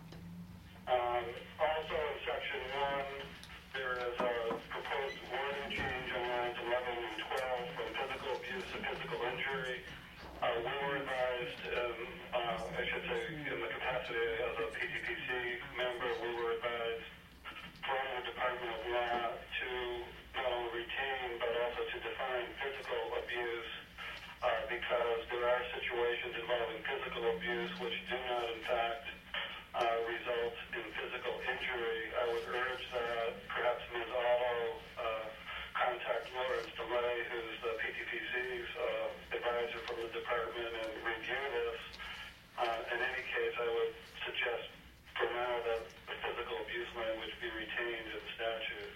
Also in section 1, there is a proposed wording change on lines 11 and 12 from physical abuse to physical injury. We were advised, I should say in the capacity as a PTPC member, we were advised from the Department of Law to not only retain but also to define physical abuse because there are situations involving physical abuse which do not in fact result in physical injury. I would urge that perhaps Ms. Otto contact Lawrence DeLay, who's the PTPC's advisor from the department, and review this. In any case, I would suggest for now that the physical abuse language be retained in statute.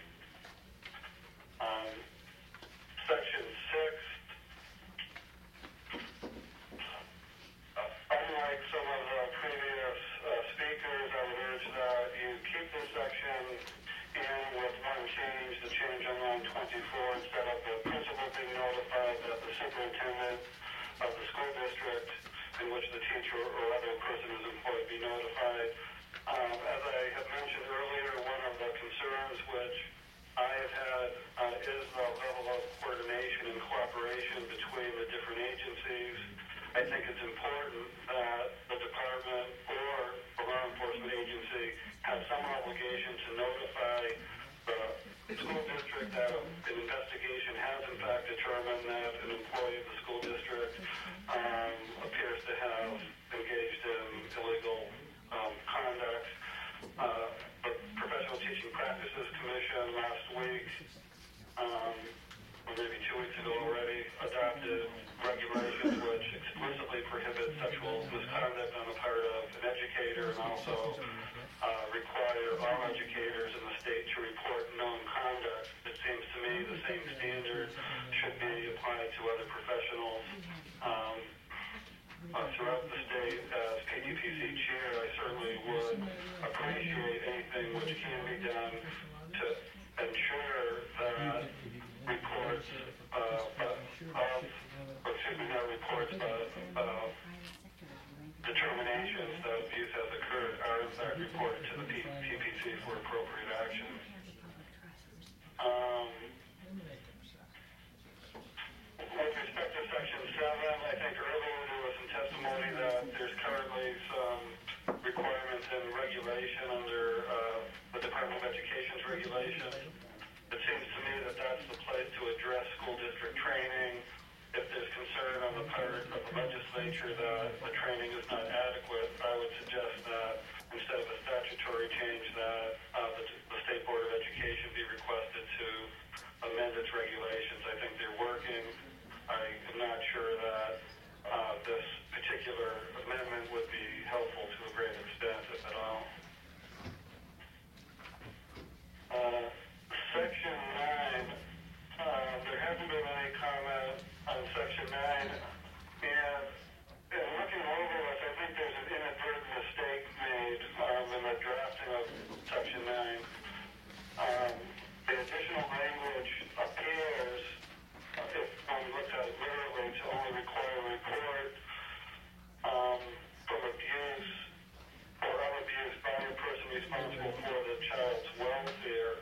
Section 6. Unlike some of the previous speakers, I would urge that you keep this section in with one change, the change on line 24, instead of the principal being notified, that the superintendent of the school district in which the teacher or other person is employed be notified. As I have mentioned earlier, one of the concerns which I have had is the level of coordination and cooperation between the different agencies. I think it's important that the department or a law enforcement agency have some obligation to notify the school district that an investigation has in fact determined that an employee of the school district appears to have engaged in illegal conduct. The Professional Teaching Practices Commission last week, or maybe 2 weeks ago already, adopted regulations which explicitly prohibit sexual misconduct on the part of an educator and also require all educators in the state to report known conduct. It seems to me the same standard should be applied to other professionals throughout the state. As PTPC chair, I certainly would appreciate anything which can be done to ensure that reports determinations that abuse has occurred are in fact reported to the PPC for appropriate action. With respect to Section 7, I think earlier there was some testimony that there's currently some requirements and regulation under the Department of Education's regulations. It seems to me that that's the place to address school district training. If there's concern on the part of the legislature that the training is not adequate, I would suggest that instead of a statutory change that the State Board of Education be requested to amend its regulations. I think they're working. I am not sure that this particular amendment would be helpful to a great extent, if at all. Section 9, there hasn't been any comment on Section 9, and in looking over this, I think there's an inadvertent mistake made in the drafting of Section 9. The additional language appears, if one looks at it literally, to only require a report from abuse or of abuse by a person responsible for the child's welfare.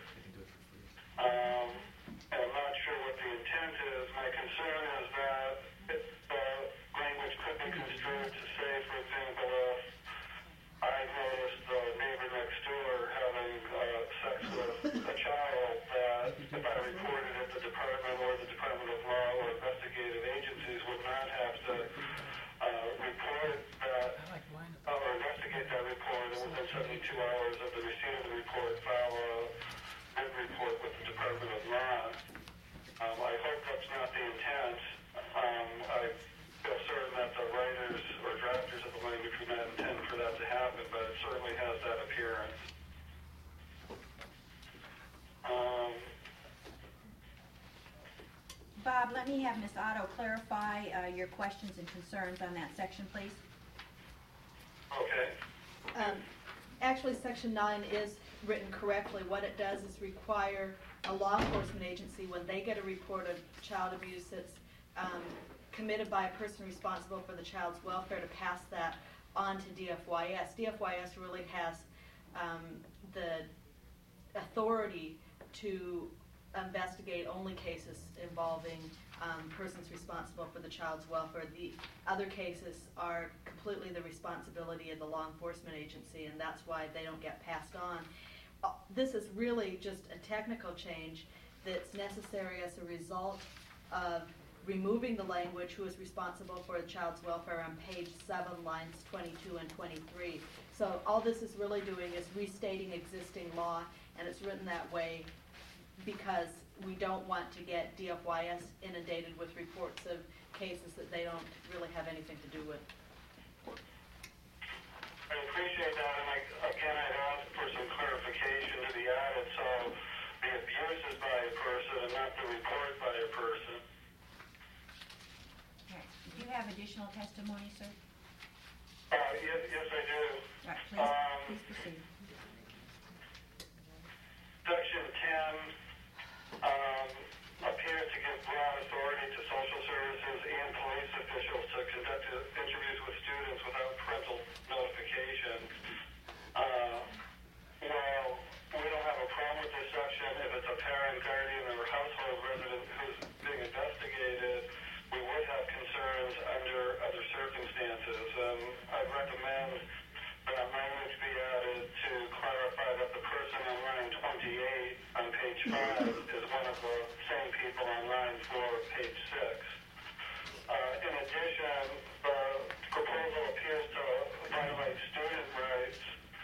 And I'm not sure what the intent is. My concern is that the language could be construed to say, for example, if I noticed the neighbor next door having sex with a child, that if I reported it, the department or the Department of Law or investigative agencies would not have to report that or investigate that report, and within 72 hours of the receipt of the report, file a written report with the Department of Law. I hope that's not the intent. I feel certain that the writers or drafters of the language would not intend for that to happen, but it certainly has that appearance. Bob, let me have Ms. Otto clarify your questions and concerns on that section, please. Okay. Actually, Section 9 is written correctly. What it does is require a law enforcement agency, when they get a report of child abuse that's committed by a person responsible for the child's welfare, to pass that on to DFYS. DFYS really has the authority to investigate only cases involving persons responsible for the child's welfare. The other cases are completely the responsibility of the law enforcement agency, and that's why they don't get passed on. This is really just a technical change that's necessary as a result of removing the language "who is responsible for a child's welfare" on page 7, lines 22 and 23. So all this is really doing is restating existing law, and it's written that way because we don't want to get DFYS inundated with reports of cases that they don't really have anything to do with. I appreciate that, and again, I'd ask for some clarification to be added. So the abuse is by a person and not the report by a person. Okay. Do you have additional testimony, sir? Yes, I do. All right, please proceed. Section 10 appears to give broad authority to social services and police officials to conduct interviews with students without parental notification. While we don't have a problem with this section, if it's a parent, guardian, or household resident who's being investigated, we would have concerns under other circumstances. I'd recommend that language be added to clarify that the person on line 28 on page 5 is one of the same people on line 4 of page 6. In addition, the proposal appears to violate student rights.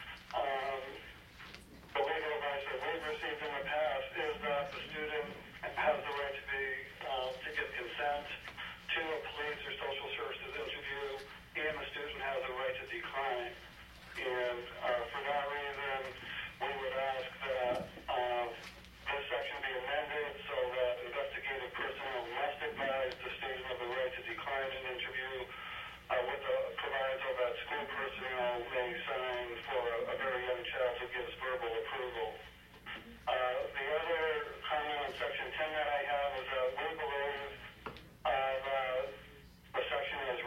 The legal advice that we've received in the past is that the student has the right to get consent to a police or social services interview, and the student has a right to decline. And for that reason, we would ask that this section be amended so that investigative personnel must advise the student of the right to decline an interview with the proviso that school personnel may sign for a very young child who gives verbal approval. The other comment on section 10 that I have is that we believe that the section is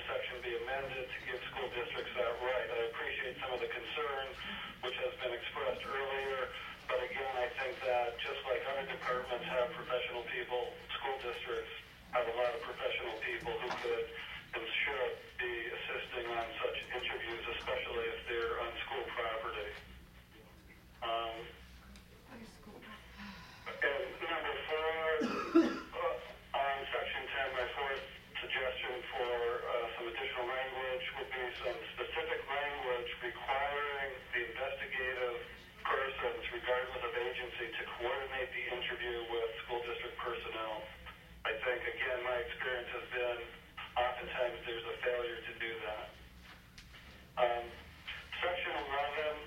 this section be amended to give school districts that right. I appreciate some of the concern which has been expressed earlier, but again, I think that just like other departments have professional people, school districts have a lot of professional people who could and should be assisting on such interviews, especially if they're on school property. And number 4, on section 10, my fourth suggestion for some additional language would be some specific language requiring the investigative persons, regardless of agency, to coordinate the interview with school district personnel. I think, again, my experience has been oftentimes there's a failure to do that. Section 11,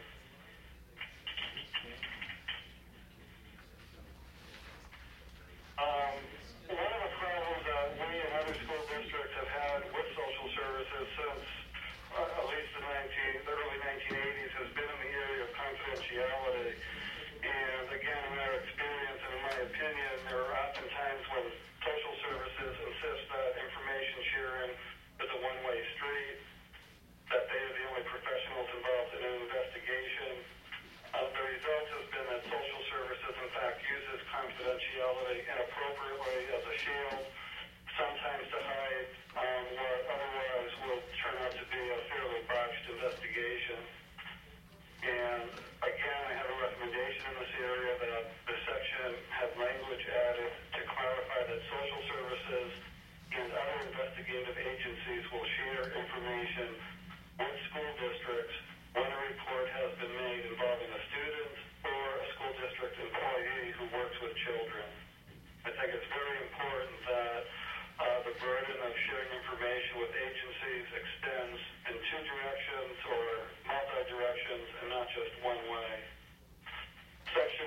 one of the problems that we and other school districts have had with social services since at least the early 1980s has been in the area of confidentiality. And again, in our experience and in my opinion, there are often times when social services insist that information sharing is a one-way street, that they are the only professionals involved in an investigation. The result has been that social services, in fact, uses confidentiality inappropriately as a shield, sometimes to hide what otherwise will turn out to be a fairly botched investigation. And again, I have a recommendation in this area that the section have language added to clarify that social services and other investigative agencies will share information with school districts when a report has been made involving a student or a school district employee who works with children. I think it's very important that the burden of sharing information with agencies extends in 2 directions or multi-directions and not just one way. Section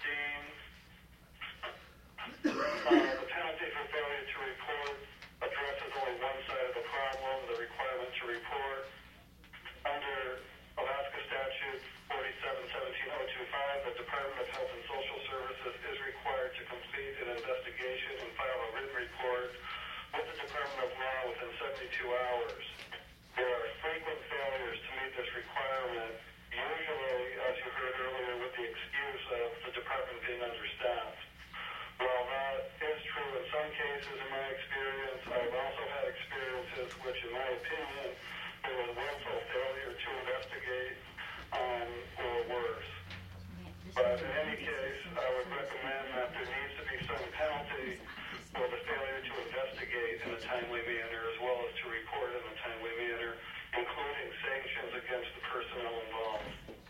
15, the penalty for failure to report addresses only one side of the problem, the requirement to report. Under Alaska Statute 47-17025, the Department of Health and Social Services is required to complete an investigation and file a written report with the Department of Law within 72 hours. There are frequent failures to meet this requirement, usually, as you heard earlier, with the excuse of the department being understaffed. While that is true in some cases, in my experience, I've also had experiences which, in my opinion, there was willful failure to investigate or worse. But in any case, I would recommend that there needs to be some penalty for the failure to investigate in a timely manner as well as to report in a timely manner, including sanctions against the personnel involved.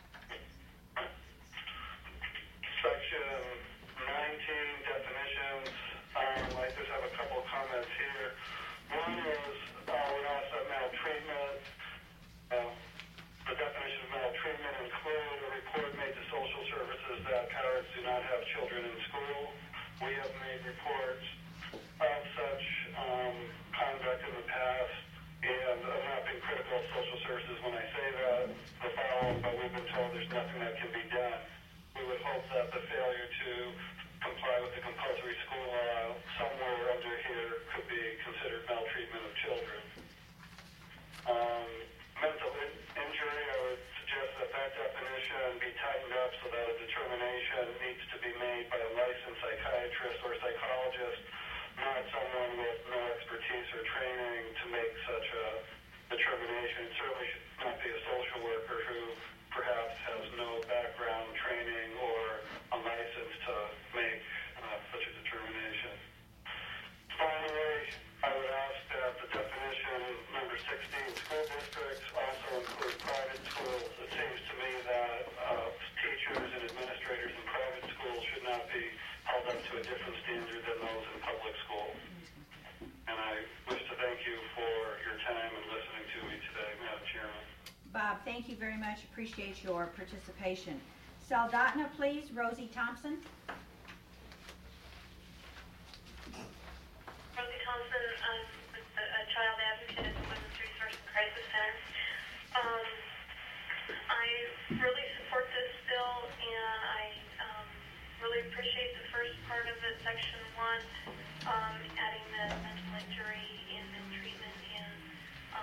Section 19, definitions. I just have a couple of comments here. One is when I said maltreatment. The definition of maltreatment include a report made to social services that parents do not have children in school. We have made reports of such conduct in the past, and I'm not being critical of social services when I say that, the following, but we've been told there's nothing that can be done. We would hope that the failure to comply with the compulsory school law somewhere under here could be considered maltreatment of children. Mental injury, I would suggest that that definition be tightened up so that a determination needs to be made by a licensed psychiatrist or psychologist, not someone with no expertise or training to make such a determination. It certainly should not be a social worker who perhaps has no background training or a license to make such a determination. Finally, I would ask that the definition number 16, school districts, also include private schools. It seems to me that teachers and administrators in private schools should not be held up to a different standard than those in public schools. And I wish to thank you for your time and listening to me today, Madam Chairman. Bob, thank you very much. Appreciate your participation. Soldotna, please. Rosie Thompson. Rosie Thompson, I'm a child advocate at the Women's Resource and Crisis Center. I really support this bill, and I really appreciate the first part of it, Section 1, adding the mental injury and treatment in.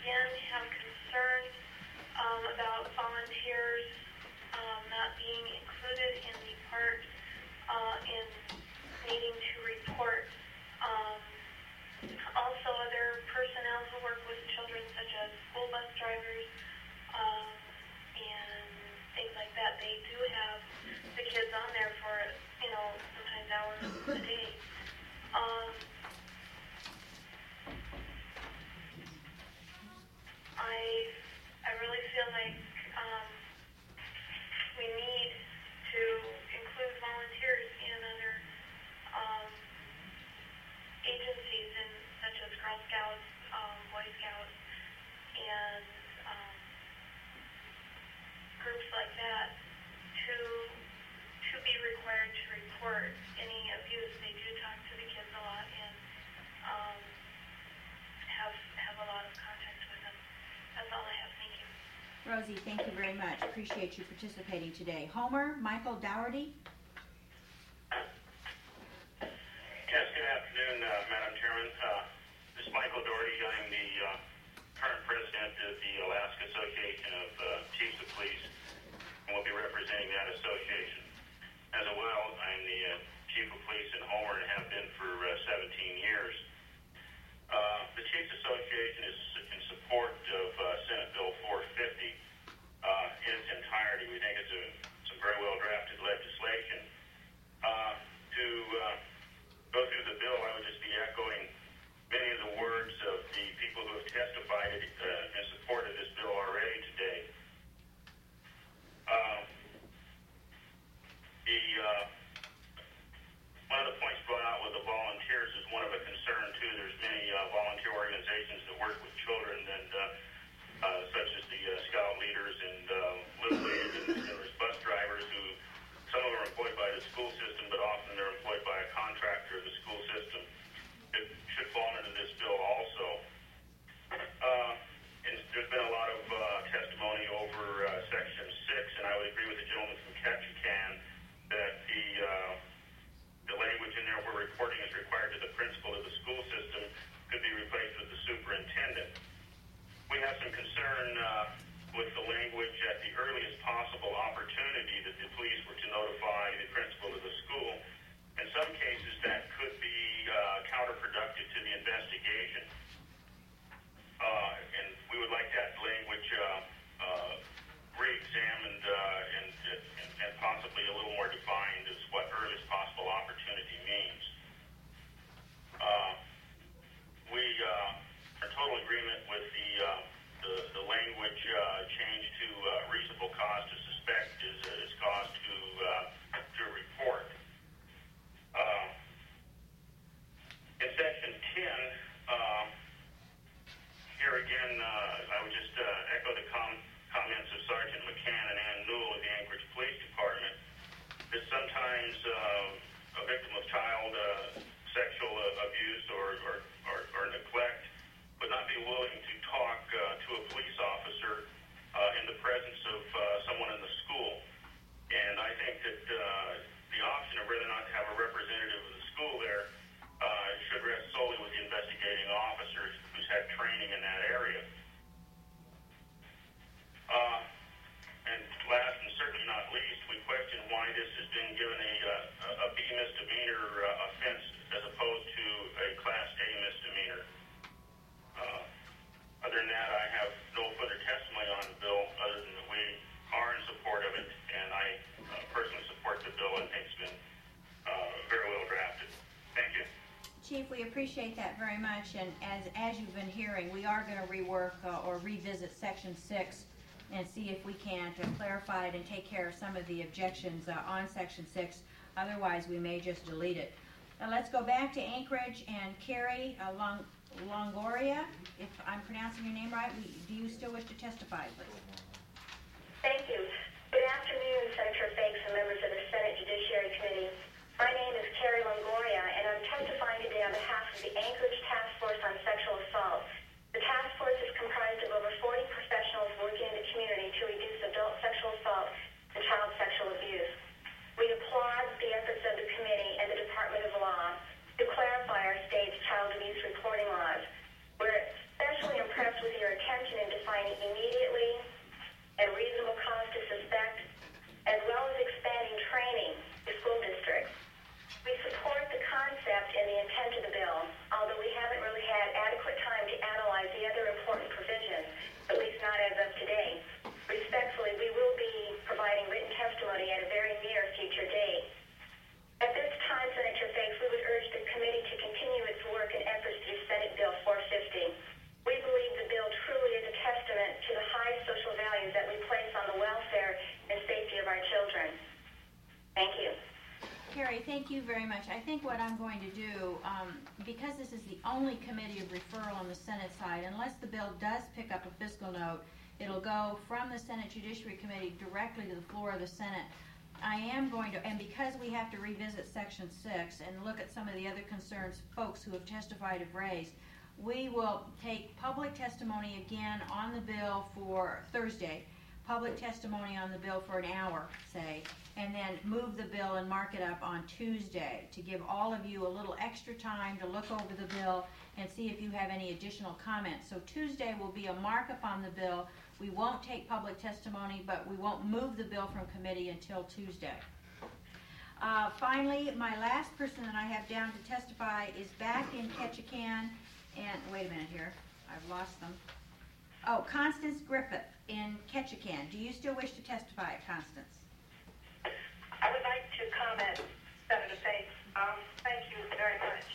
again have concerns about volunteers not being included in the part in needing to report. Also, other personnel who work with children, such as school bus drivers and things like that, they do have the kids on there for, sometimes hours a day. I really feel like we need to include volunteers in other agencies, such as Girl Scouts, Boy Scouts, and groups like that to be required to report any abuse. They do talk to the kids a lot and have a lot of contact with them. That's all I have. Thank you. Rosie, thank you very much. Appreciate you participating today. Homer, Michael Dougherty. Yes, good afternoon, Madam Chairman. This is Michael Dougherty. I'm the current president of the Alaska Association of Chiefs of Police, and will be representing that association. As well, I'm the Chief of Police in Homer and have been for 17 years. The Chiefs Association is in support of Senate Bill 450 in its entirety. We think it's some very well-drafted legislation. To go through the bill, I would just be echoing many of the words of the people who have testified in support of this bill already today. One of the points brought out with the volunteers is one of a concern too. There's many volunteer organizations that work with children, and such as the Scout leaders and Little League, and there's bus drivers who, some of them are employed by the school system, but often they're employed by a contractor of the school system. It should fall into this bill also. And there's been a lot of testimony over Section 6, and I would agree with the gentleman from Ketchikan that the language in there where reporting is required to the principal of the school system could be replaced with the superintendent. We have some concern with the language at the earliest possible opportunity that the police were to notify the principal of the school. In some cases, that could be counterproductive to the investigation. And we would like that language re-examined and possibly a little more defined as what earliest possible opportunity means. We are in total agreement with the language change to reasonable cause to suspect is cause to report. In Section 10, here again, I would just echo the comments of Sergeant McCann and Ann Newell of the Anchorage Police Department, that sometimes a victim of child sexual abuse or neglect would not be willing to talk to a police officer in the presence of someone in the school. And I think that the option of whether or not to have a representative of the school there should rest solely with the investigating officer who's had training in that area. And last and certainly not least, we question why this has been given a B misdemeanor offense as opposed to a Class A misdemeanor. Other than that, I have no further testimony on the bill other than that we are in support of it, and I personally support the bill. I think it's been very well drafted. Thank you. Chief, we appreciate that very much, and as you've been hearing, we are going to rework or revisit Section 6 and see if we can clarify it and take care of some of the objections on Section 6. Otherwise, we may just delete it. Now let's go back to Anchorage and Carrie Longoria, if I'm pronouncing your name right. Do you still wish to testify, please? Thank you. Good afternoon, Senator Fakes and members of the Senate Judiciary Committee. My name is Carrie Longoria, and I'm testifying today on behalf of the Anchorage Task Force on Sexual Assault. The task force is comprised of over 40 professionals working in the community to reduce adult sexual assault and child sexual abuse. We applaud the efforts of the committee and the Department of Law to clarify our state's child abuse reporting laws. We're especially impressed with your attention Thank you very much. I think what I'm going to do, because this is the only committee of referral on the Senate side, unless the bill does pick up a fiscal note, it'll go from the Senate Judiciary Committee directly to the floor of the Senate. I am going to, and because we have to revisit Section 6 and look at some of the other concerns folks who have testified have raised, we will take public testimony again on the bill for Thursday, public testimony on the bill for an hour, say, and then move the bill and mark it up on Tuesday to give all of you a little extra time to look over the bill and see if you have any additional comments. So Tuesday will be a markup on the bill. We won't take public testimony, but we won't move the bill from committee until Tuesday. Finally, my last person that I have down to testify is back in Ketchikan, and wait a minute here, I've lost them. Oh, Constance Griffith in Ketchikan. Do you still wish to testify, Constance? I would like to comment, Senator Faith. Thank you very much.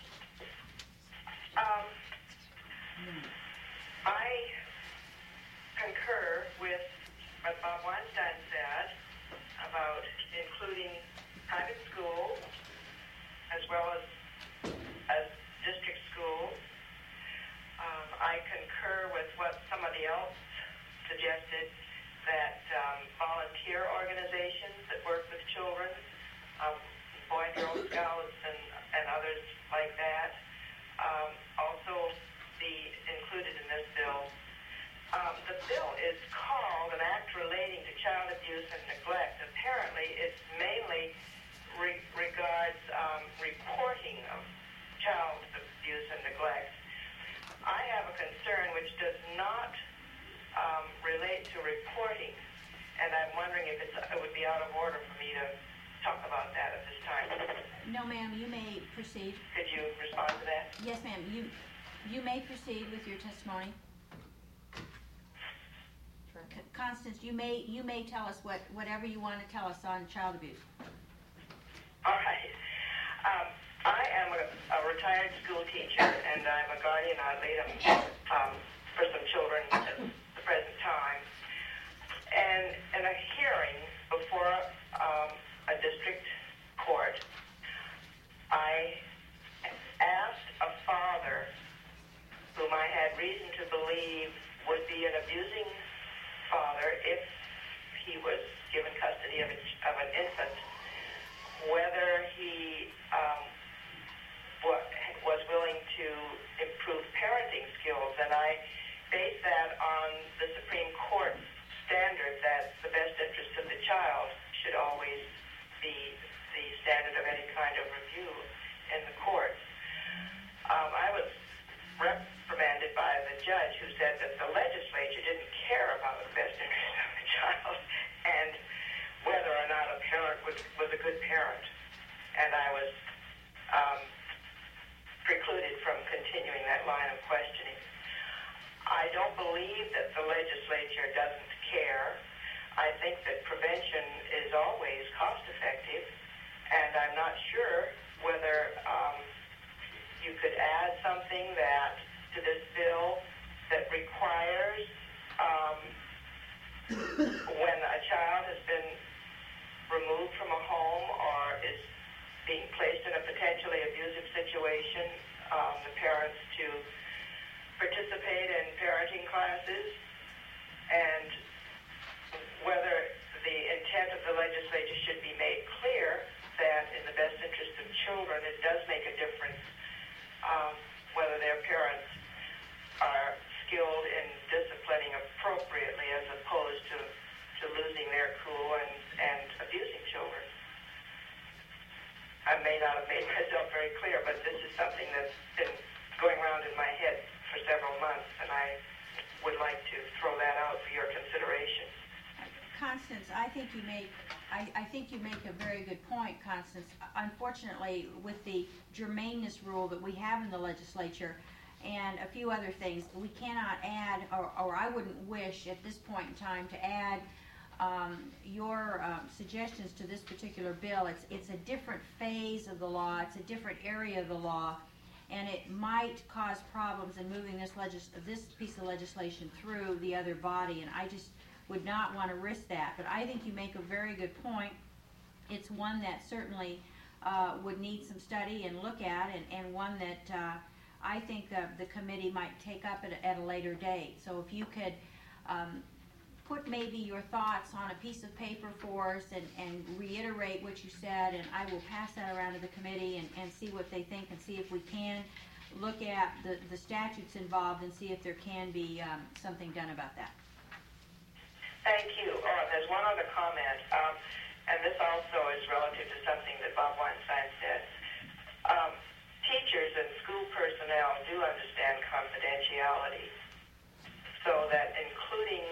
I concur with what Bob Weinstein said about including private schools as well as district schools. I concur with what somebody else suggested, that volunteer organizations that work with children, Boy and Girl Scouts and others like that, also be included in this bill. The bill is called an act relating to child abuse and neglect. Apparently, it mainly regards reporting of child abuse and neglect. I have a concern which does not relate to reporting, and I'm wondering if it would be out of order for me to talk about that at this time. No, ma'am, you may proceed. Could you respond to that? Yes, ma'am, you may proceed with your testimony. Constance, you may tell us whatever you want to tell us on child abuse. All right. I am a retired school teacher, and I'm a guardian ad litem for some children at the present time. And in a hearing before a district court, I asked a father whom I had reason to believe would be an abusing father if he was given custody of an infant, whether he was willing to improve parenting skills. And I base that on the Supreme Court standard that the best interest of the child should always be the standard of any kind of review in the courts. I was reprimanded by the judge who said that the legislature didn't care about the best interest of the child and whether or not a parent was a good parent. And I was precluded from continuing that line of questioning. I don't believe that the legislature doesn't care. I think that prevention is always cost effective, and I'm not sure whether you could add something to this bill that requires when a child has been removed from a home or is being placed in a potentially abusive situation, the parents to participate in parenting classes, and whether the intent of the legislature should be made clear that in the best interest of children, it does make a difference whether their parents are skilled in disciplining appropriately as opposed to losing their cool and abusing children. I may not have made myself very clear, but this is something that's been going around in my head for several months, and I would like to throw that out for your consideration. Constance, I think you make a very good point, Constance. Unfortunately, with the germaneness rule that we have in the legislature and a few other things, we cannot add, or I wouldn't wish at this point in time to add your suggestions to this particular bill. It's a different phase of the law. It's a different area of the law, and it might cause problems in moving this piece of legislation through the other body, and I just would not want to risk that. But I think you make a very good point. It's one that certainly would need some study and look at, and one that I think the committee might take up at a later date. So if you could put maybe your thoughts on a piece of paper for us and reiterate what you said, and I will pass that around to the committee and see what they think, and see if we can look at the statutes involved and see if there can be something done about that. Thank you. There's one other comment, and this also is relative to something that Bob Weinstein said. Teachers and school personnel do understand confidentiality, so that including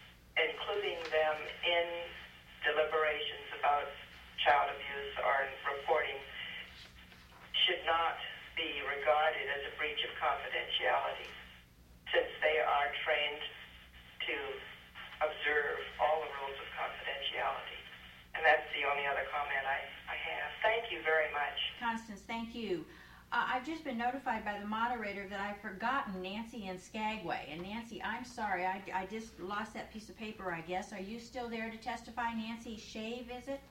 them in deliberations about child abuse or reporting should not be regarded as a breach of confidentiality, since they are trained to observe all the rules of confidentiality. And that's the only other comment I have. Thank you very much. Constance, thank you. I've just been notified by the moderator that I've forgotten Nancy in Skagway. And Nancy, I'm sorry, I just lost that piece of paper, I guess. Are you still there to testify? Nancy Shave, is it?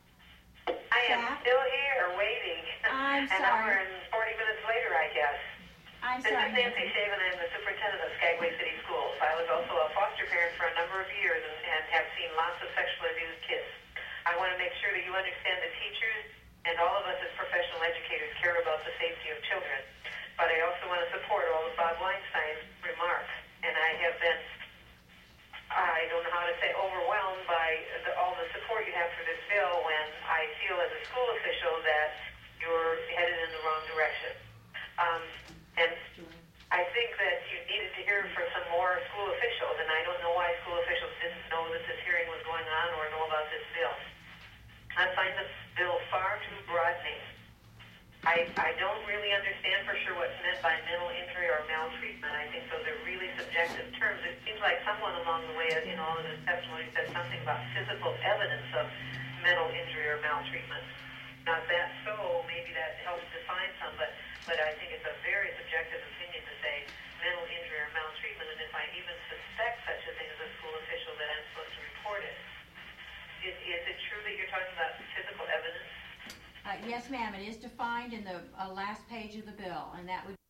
I am still here waiting. I'm An sorry. hour and 40 minutes later, I guess. I'm This sorry, is Nancy Shave, and I'm the superintendent of Skagway City Schools. I was also a foster parent for a number of years and have seen lots of sexually abused kids. I want to make sure that you understand that teachers and all of us as professional educators care about the safety of children. But I also want to support all of Bob Weinstein's remarks. And I have been, I don't know how to say, overwhelmed by all the support you have for this bill when I feel as a school official that you're headed in the wrong direction. And I think that you needed to hear from some more school officials, and I don't know why school officials didn't know that this hearing was going on or know about this bill. I find this bill far too broadening. I don't really understand for sure what's meant by mental injury or maltreatment. I think those are really subjective terms. It seems like someone along the way in all of this testimony said something about physical evidence of mental injury or maltreatment. Not that so, maybe that helps define some, but I think it's a very subjective opinion to say mental injury or maltreatment, and if I even suspect such a thing as a school official, that I'm supposed to report it. Is it true that you're talking about physical evidence? Yes, ma'am. It is defined in the last page of the bill, and that would